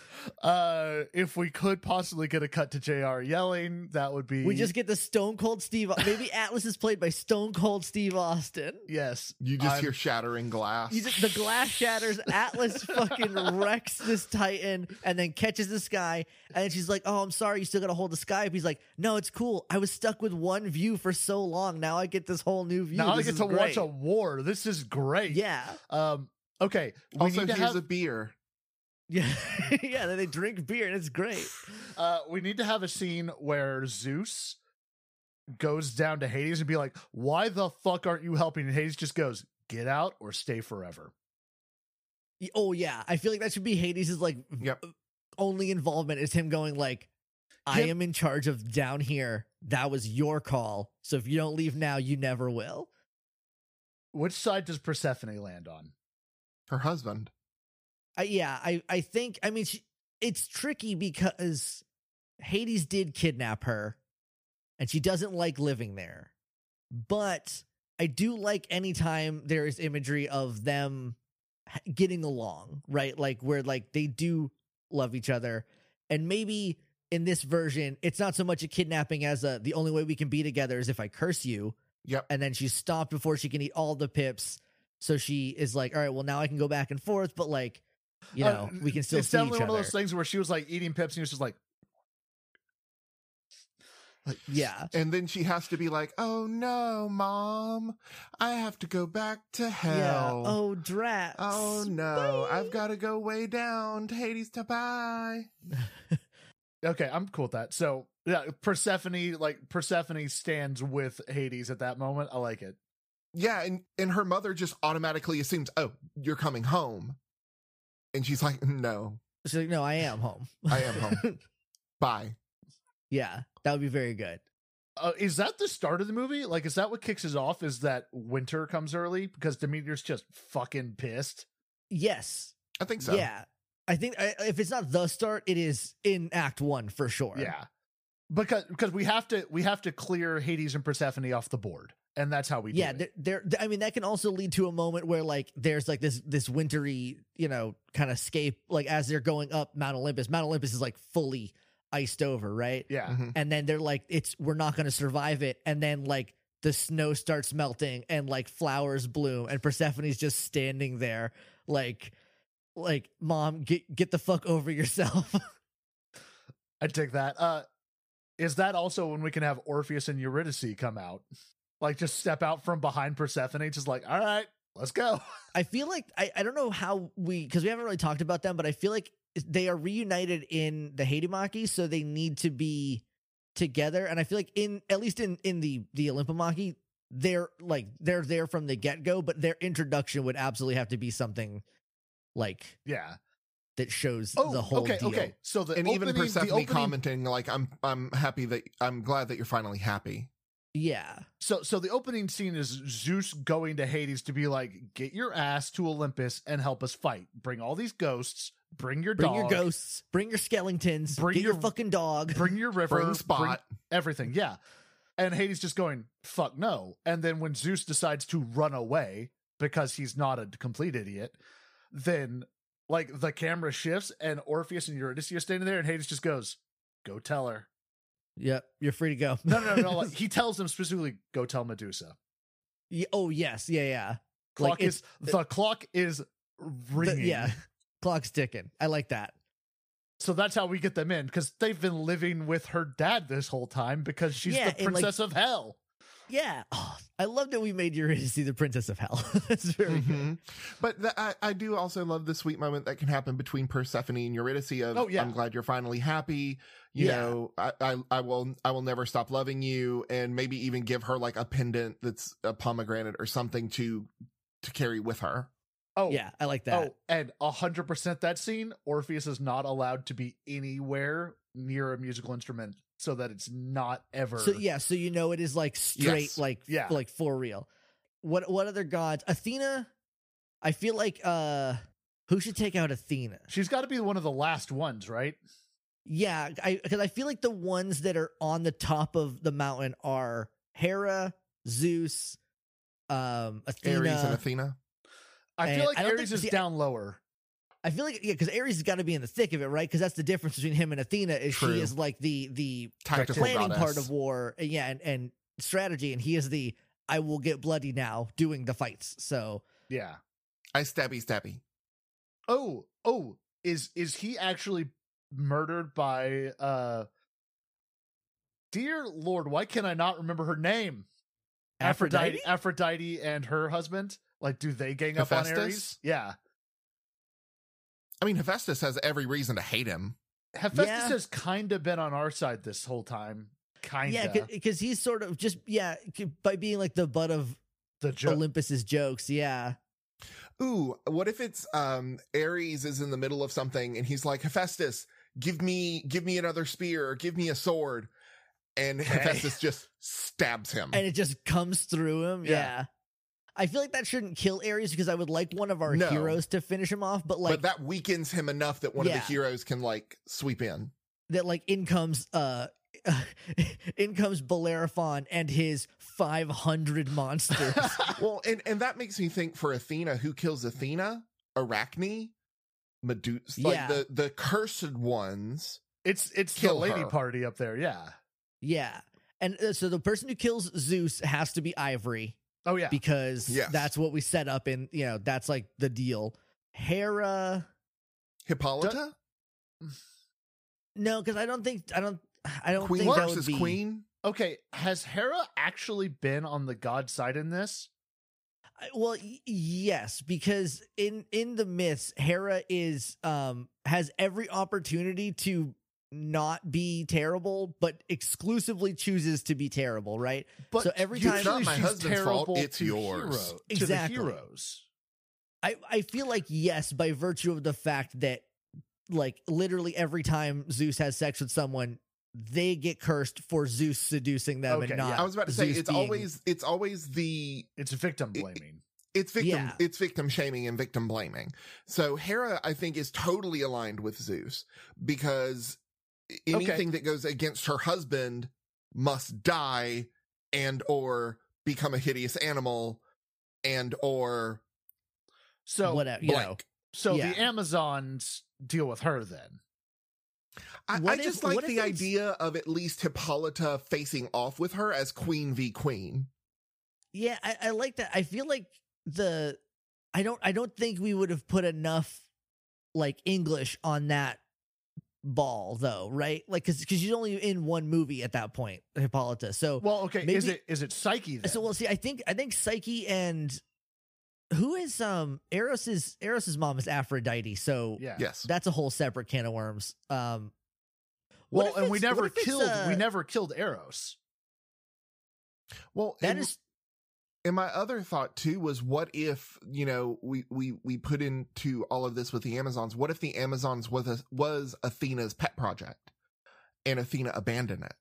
If we could possibly get a cut to JR yelling, that would be. We just get the Stone Cold Steve. Maybe Atlas is played by Stone Cold Steve Austin. Yes. You just hear shattering glass. The glass shatters. Atlas fucking wrecks this Titan and then catches this guy. And then she's like, "Oh, I'm sorry. You still got to hold the sky up." He's like, "No, it's cool. I was stuck with one view for so long. Now I get this whole new view. Now This I get is to great." watch a war. This is great. Yeah. Okay. We Also, need to here's have a beer. Yeah. Yeah. Then they drink beer and it's great. we need to have a scene where Zeus goes down to Hades and be like, "Why the fuck aren't you helping?" And Hades just goes, "Get out or stay forever." Oh, yeah. I feel like that should be Hades' like Yep. only involvement is him going like, "I am in charge of down here. That was your call. So if you don't leave now, you never will." Which side does Persephone land on? Her husband. I think, I mean, it's tricky because Hades did kidnap her and she doesn't like living there. But I do like anytime there is imagery of them getting along, right? Like where like they do love each other. And maybe in this version, it's not so much a kidnapping as the only way we can be together is if I curse you. Yep. And then she's stopped before she can eat all the pips. So she is like, all right, well, now I can go back and forth, but like, you know, we can still It's see each definitely one other. of those things where she was like eating pips and he was just like Yeah. And then she has to be like, "Oh no, Mom, I have to go back to hell. Yeah. Oh, drat. Oh no, I've got to go way down to Hades to bye." Okay, I'm cool with that. So yeah, Persephone stands with Hades at that moment. I like it. Yeah, and her mother just automatically assumes, "Oh, you're coming home." And she's like, "No, She's like, no, I am home. I am home. Bye." Yeah. That would be very good. Is that the start of the movie? Like, is that what kicks us off? Is that winter comes early because Demeter's just fucking pissed? Yes. I think so. Yeah. I think if it's not the start, it is in Act 1 for sure. Yeah, because we have to clear Hades and Persephone off the board, and that's how we do it. There. I mean, that can also lead to a moment where like there's like this wintry, you know, kind of scape. Like as they're going up Mount Olympus. Mount Olympus is like fully iced over, right? Yeah. Mhm. And then they're like, we're not going to survive it. And then like the snow starts melting and like flowers bloom, and Persephone's just standing there, like Mom, get the fuck over yourself. I take that. Is that also when we can have Orpheus and Eurydice come out? Like just step out from behind Persephone, just like, all right, let's go. I feel like I don't know how because we haven't really talked about them, but I feel like they are reunited in the Haidamaki, so they need to be together. And I feel like at least in the Olympomaki, they're there from the get-go, but their introduction would absolutely have to be something like Yeah. that shows the whole deal. Okay. So And even Persephone commenting like, I'm glad that you're finally happy." Yeah. So the opening scene is Zeus going to Hades to be like, "Get your ass to Olympus and help us fight. Bring all these ghosts. Bring your dog. Bring your ghosts. Bring your skeletons. Bring get your your- fucking dog. Bring your river. Bring Spot. Everything." Yeah. And Hades just going, "Fuck no." And then when Zeus decides to run away because he's not a complete idiot, then like the camera shifts and Orpheus and Eurydice are standing there and Hades just goes, "Go tell her." Yep. You're free to go. No. Like, he tells them specifically, "Go tell Medusa." Oh, yes. Yeah. The clock is ringing. Yeah. Clock's ticking. I like that. So that's how we get them in, because they've been living with her dad this whole time because she's Yeah, the and, like- princess of hell. Yeah. Oh, I love that we made Eurydice the princess of hell. That's very good. Mhm. But I do also love the sweet moment that can happen between Persephone and Eurydice of, Oh, yeah. "I'm glad you're finally happy. You Yeah. know, I will never stop loving you," and maybe even give her like a pendant that's a pomegranate or something to carry with her. Oh, Yeah, I like that. Oh, and 100% that scene, Orpheus is not allowed to be anywhere near a musical instrument so that it's not ever. So yeah, so you know it is like straight, Yes. like Yeah. like for real. What other gods? Athena. I feel like who should take out Athena? She's got to be one of the last ones, right? Yeah, because I feel like the ones that are on the top of the mountain are Hera, Zeus, Athena. Ares and Athena. I And feel like I don't Ares think- is see, down lower. I feel like, yeah, because Ares has got to be in the thick of it, right? Because that's the difference between him and Athena is True. she is like the Tactical planning goddess. part of war, and strategy, and he is the I will get bloody now doing the fights. So Yeah. I stabby. Oh, is he actually murdered by dear Lord, why can I not remember her name? Aphrodite and her husband? Like, do they gang up on Hephaestus? Ares? Yeah. I mean, Hephaestus has every reason to hate him. Hephaestus Yeah. has kind of been on our side this whole time. Kinda. yeah, because he's sort of just by being like the butt of The joke. Olympus's jokes. Yeah, Ooh, what if it's Ares is in the middle of something and he's like, Hephaestus, give me another spear, or give me a sword, and Hephaestus just stabs him. and it just comes through him. Yeah. Yeah. I feel like that shouldn't kill Ares because I would like one of our No. heroes to finish him off, but like but that weakens him enough that one of Yeah. the heroes can like sweep in. that like in comes Bellerophon and his 500 monsters. Well, and that makes me think for Athena, who kills Athena? Arachne? Medusa? Like Yeah. the cursed ones. It's the Kill lady her. party up there, yeah. Yeah. And so the person who kills Zeus has to be Ivory Oh yeah. because Yes. that's what we set up in, that's like the deal. Hera, Hippolyta? no, because I don't Queen think that would versus be Queen? Okay, has Hera actually been on the god side in this? Well, yes, because in the myths, Hera is has every opportunity to not be terrible, but exclusively chooses to be terrible, right? But So every It's time- not my she's husband's fault, terrible it's to yours. To Exactly. the heroes. I feel like yes, by virtue of the fact that like literally every time Zeus has sex with someone, they get cursed for Zeus seducing them Okay, and not. yeah. I was about to say Zeus it's being- always the It's victim blaming. it's Yeah. victim shaming and victim blaming. So Hera, I think, is totally aligned with Zeus because anything that goes against her husband must die and or become a hideous animal and or So whatever, blank. so yeah. the Amazons deal with her then. I What just if- like what if the it's- idea of at least Hippolyta facing off with her as queen v queen. Yeah, I like that. I feel like I don't think we would have put enough like English on that ball though, right? Like because she's only in one movie at that point, Hippolyta. So Well, okay, is Maybe- it Psyche then? so we'll see. I think Psyche and who is Eros's mom is Aphrodite. So yeah. Yes. that's a whole separate can of worms. What Well, if and we it's- never what if it's, killed Eros. Well, that and- is And my other thought too was, what if we put into all of this with the Amazons? What if the Amazons was Athena's pet project, and Athena abandoned it?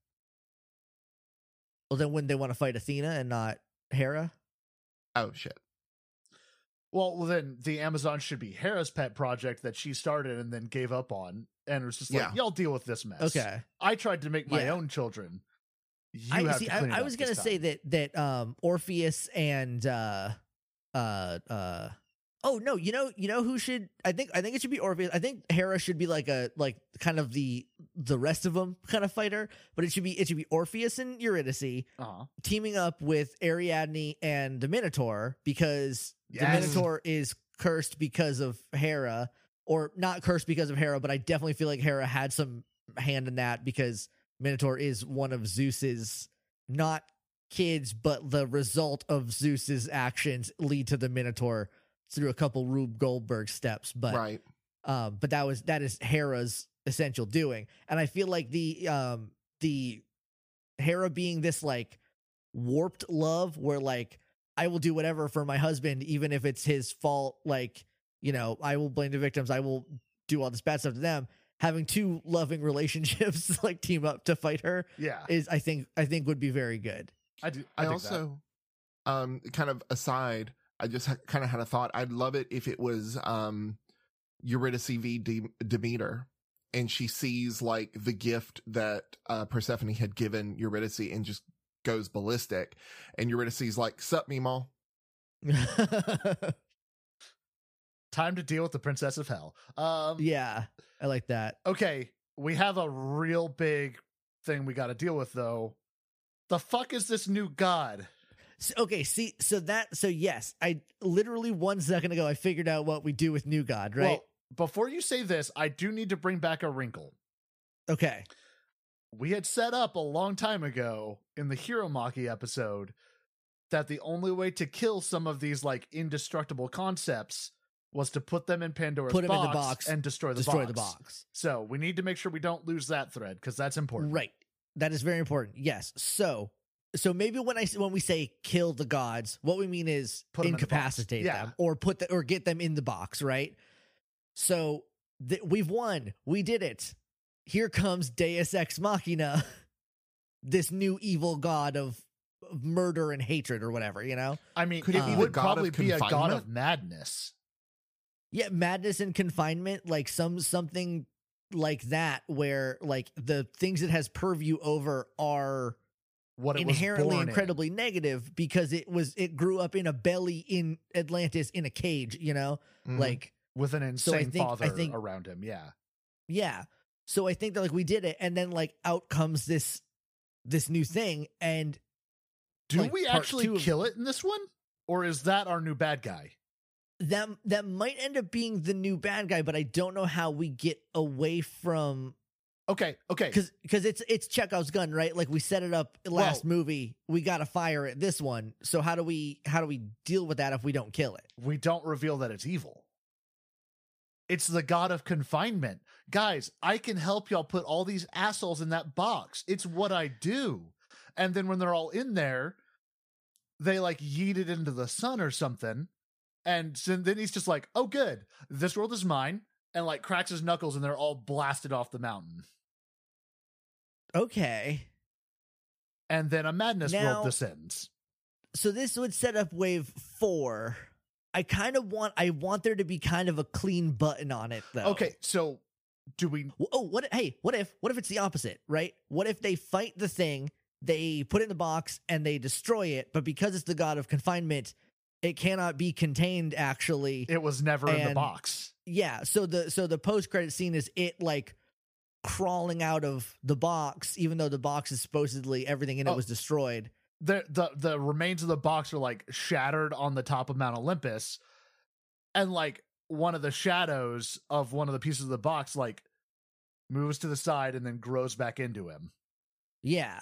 well. Then wouldn't they want to fight Athena and not Hera? Oh shit! Well, then the Amazon should be Hera's pet project that she started and then gave up on, and it was just like, Yeah. y'all deal with this mess. Okay. I tried to make my Yeah. own children. You I have see. to clean it I up was this gonna say time. that Orpheus and oh no, you know who should I think it should be Orpheus. I think Hera should be like kind of the rest of them kind of fighter, but it should be Orpheus and Eurydice Uh-huh. teaming up with Ariadne and the Minotaur because the Yes. Minotaur is cursed because of Hera, or not cursed because of Hera, but I definitely feel like Hera had some hand in that because Minotaur is one of Zeus's not kids, but the result of Zeus's actions lead to the Minotaur through a couple Rube Goldberg steps. But Right. but that is Hera's essential doing, and I feel like the Hera being this like warped love where like I will do whatever for my husband even if it's his fault, like I will blame the victims, I will do all this bad stuff to them. Having two loving relationships like team up to fight her Yeah, is I think would be very good. I do. I think also, kind of aside, I just kind of had a thought. I'd love it if it was Eurydice v Demeter, and she sees like the gift that Persephone had given Eurydice and just goes ballistic, and Eurydice's like, "Sup, me, ma." Time to deal with the Princess of Hell. Yeah, I like that. Okay, we have a real big thing we got to deal with, though. The fuck is this new god? So yes, I literally 1 second ago I figured out what we do with New God, right? Well, before you say this, I do need to bring back a wrinkle. Okay. We had set up a long time ago in the Hiromaki episode that the only way to kill some of these like indestructible concepts was to put them in Pandora's Put them box, in the box and destroy the box. So we need to make sure we don't lose that thread because that's important. Right. That is very important. Yes. So maybe when we say kill the gods, what we mean is Put 'em in the box. incapacitate Yeah. them or get them in the box, right? So we've won. We did it. Here comes Deus Ex Machina, this new evil god of murder and hatred or whatever, you know? I mean, Could it it be the would god probably of be a god confinement? of madness. Yeah, madness and confinement, like something like that, where like the things it has purview over are What it inherently was born incredibly negative because it grew up in a belly in Atlantis in a cage, you know? Mhm. Like, in, with an insane I father think around him. Yeah. yeah. So I think that like we did it, and then like out comes this new thing, and Do like, we part actually 2 of- kill it in this one? Or is that our new bad guy? that might end up being the new bad guy, but I don't know how we get away from Okay. because it's Chekhov's gun, right? Like we set it up last Well- movie, we got to fire it this one. So how do we deal with that if we don't kill it? We don't reveal that it's evil. It's the god of confinement. Guys, I can help y'all put all these assholes in that box. It's what I do. And then when they're all in there, they like yeet it into the sun or something. And then he's just like, oh, good. This world is mine. And like cracks his knuckles and they're all blasted off the mountain. Okay. And then a madness Now- world descends. So this would set up wave 4. I want there to be kind of a clean button on it though. Okay, so do we Oh, what if it's the opposite, right? What if they fight the thing, they put it in the box and they destroy it, but because it's the god of confinement, it cannot be contained actually. it was never in the And- box? Yeah, so the post-credit scene is it like crawling out of the box even though the box is supposedly everything in it Oh. was destroyed. The remains of the box are like shattered on the top of Mount Olympus, and like one of the shadows of one of the pieces of the box like moves to the side and then grows back into him. Yeah.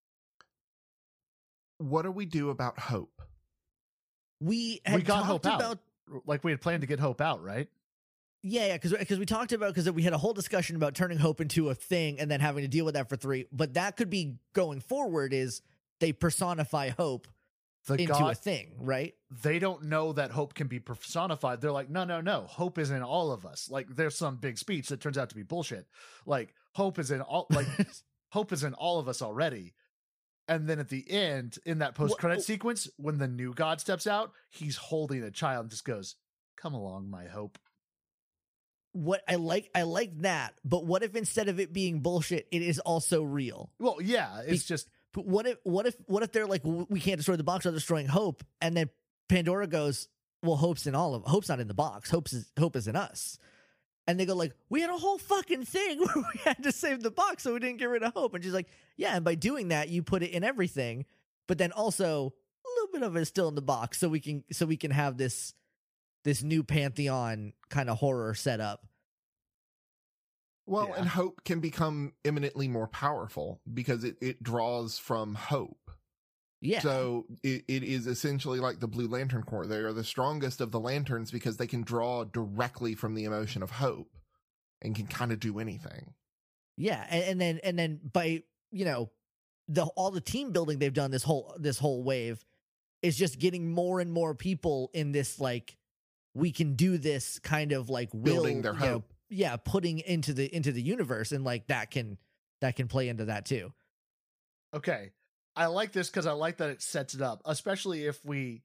What do we do about Hope? We had got talked Hope out. about Like we had planned to get Hope out, right? Yeah, because we talked about because we had a whole discussion about turning Hope into a thing and then having to deal with that for 3. But that could be going forward is they personify Hope The into a god, thing, right? they don't know that Hope can be personified. They're like, no. Hope is in all of us. Like there's some big speech that turns out to be bullshit. Like Hope is in all Hope is in all of us already. And then at the end, in that post-credit sequence, when the new god steps out, he's holding a child and just goes, "Come along, my Hope." What I like that, but what if instead of it being bullshit, it is also real? Well, yeah, it's just But what if they're like, we can't destroy the box, we're destroying Hope, and then Pandora goes, well, Hope's not in the box. Hope is in us. And they go like, we had a whole fucking thing where we had to save the box so we didn't get rid of Hope. And she's like, yeah, and by doing that, you put it in everything, but then also a little bit of it is still in the box, so we can have this new Pantheon kind of horror setup. Well, Yeah. and Hope can become eminently more powerful because it draws from hope. Yeah. So it is essentially like the Blue Lantern Corps. They are the strongest of the lanterns because they can draw directly from the emotion of hope and can kind of do anything. Yeah, and then by all the team building they've done this whole wave is just getting more and more people in this like we can do this kind of like Building their you know, hope. yeah, putting into the universe, and like that can play into that too. okay. I like this because I like that it sets it up, especially if the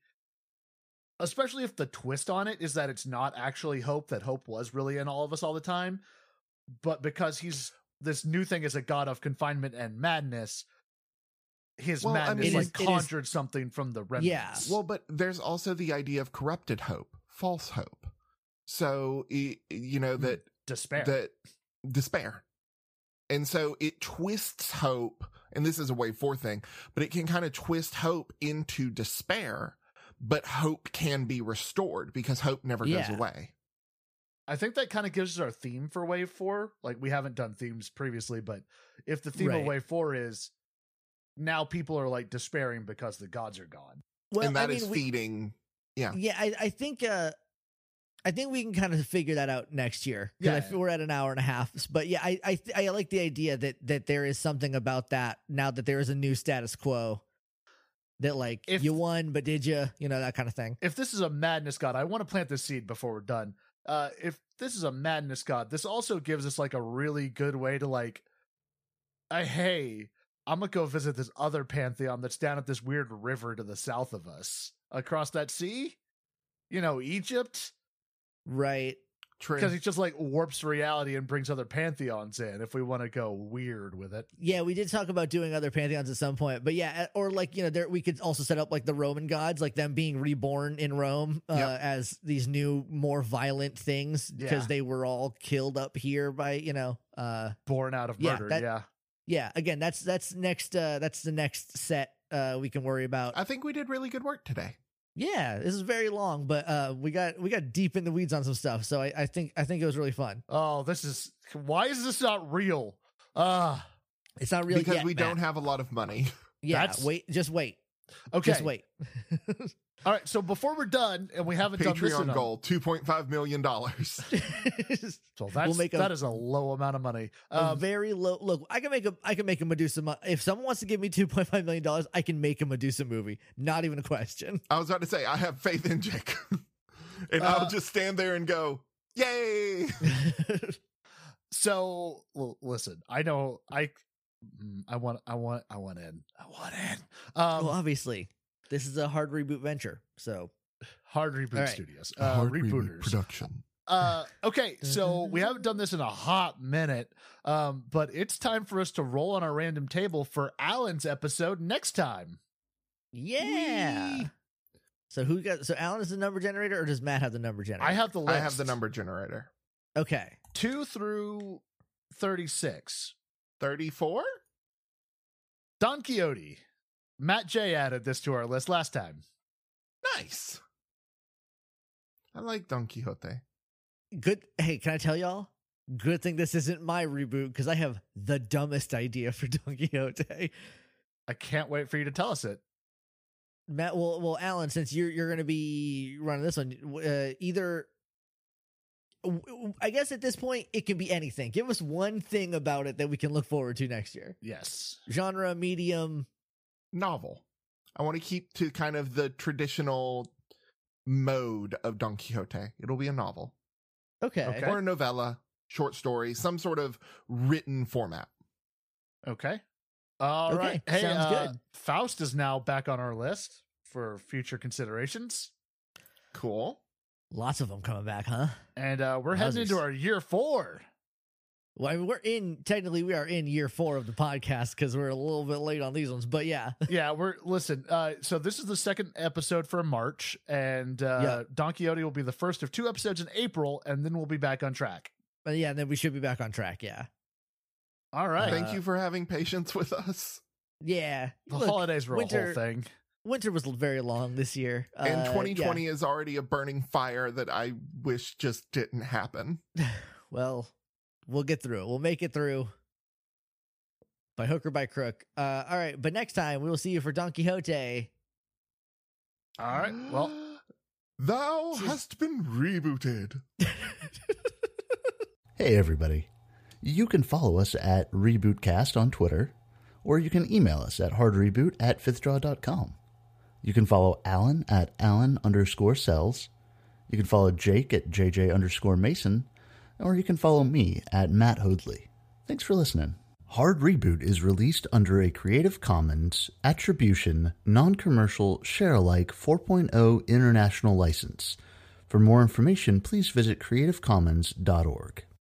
twist on it is that it's not actually Hope, that Hope was really in all of us all the time, but because this new thing is a god of confinement and madness, his Well, I madness mean, it is- conjured something from the remnants. Yeah. Well, but there's also the idea of corrupted hope, false hope. So, that despair. And so it twists hope, and this is a Wave 4 thing, but it can kind of twist hope into despair, but hope can be restored because hope never goes away. I think that kind of gives us our theme for Wave 4. Like, we haven't done themes previously, but if the theme of Wave 4 is now people are like despairing because the gods are gone. Well, and that is feeding. Yeah. Yeah. I think we can kind of figure that out next year. Yeah. We're at an hour and a half, but yeah, I like the idea that there is something about that now that there is a new status quo that like you won, but did you, that kind of thing. If this is a madness god, I want to plant this seed before we're done. If this is a madness god, this also gives us like a really good way to like, hey, I'm going to go visit this other pantheon that's down at this weird river to the south of us across that sea, Egypt. Right. True. Because he just like warps reality and brings other pantheons in if we want to go weird with it. Yeah, we did talk about doing other pantheons at some point, but yeah, or like, we could also set up like the Roman gods, like them being reborn in Rome as these new, more violent things because they were all killed up here by, born out of murder. Yeah. Again, that's next. That's the next set we can worry about. I think we did really good work today. Yeah, this is very long, but we got deep in the weeds on some stuff. So I think it was really fun. Oh, why is this not real? It's not real because yet, we Matt. don't have a lot of money. Yeah, just wait. Okay, just wait. All right, so before we're done, and we haven't done this Patreon goal, $2.5 million. So that is a low amount of money. Very low. Look, I can make a Medusa. If someone wants to give me $2.5 million, I can make a Medusa movie. Not even a question. I was about to say, I have faith in Jake. And I'll just stand there and go, yay! So, listen, I know I want in. Well, obviously. This is a hard reboot venture, so Hard Reboot Studios, Hard Rebooters production. Okay, so we haven't done this in a hot minute, but it's time for us to roll on our random table for Alan's episode next time. Yeah. So So Alan is the number generator, or does Matt have the number generator? I have the list. I have the number generator. Okay. 2 through 36. 34? Don Quixote. Matt J added this to our list last time. Nice. I like Don Quixote. Good. Hey, can I tell y'all? Good thing this isn't my reboot because I have the dumbest idea for Don Quixote. I can't wait for you to tell us it. Matt, well, Alan, since you're going to be running this one, either. I guess at this point it can be anything. Give us one thing about it that we can look forward to next year. Yes. Genre, medium. Novel. I want to keep to kind of the traditional mode of Don Quixote. It'll be a novel. Okay. Or a novella, short story, some sort of written format. Okay. All right. Hey, sounds good. Faust is now back on our list for future considerations. Cool. Lots of them coming back, huh? And we're heading into our year 4. Well, I mean, technically we are in year 4 of the podcast because we're a little bit late on these ones, but yeah. Yeah, listen, so this is the second episode for March, and Don Quixote will be the first of 2 episodes in April, and then we'll be back on track. But yeah, then we should be back on track, yeah. All right. Thank you for having patience with us. Yeah. The holidays were a whole thing. Winter was very long this year. And 2020 is already a burning fire that I wish just didn't happen. Well, we'll get through it. We'll make it through by hook or by crook. All right. But next time we will see you for Don Quixote. All right. Well, thou hast been rebooted. Hey, everybody. You can follow us at RebootCast on Twitter, or you can email us at hardreboot@fifthdraw.com. You can follow Alan at Alan_Cells. You can follow Jake at JJ_Mason, or you can follow me at Matt Hoadley. Thanks for listening. Hard Reboot is released under a Creative Commons Attribution, Non-Commercial, Share-alike 4.0 International License. For more information, please visit creativecommons.org.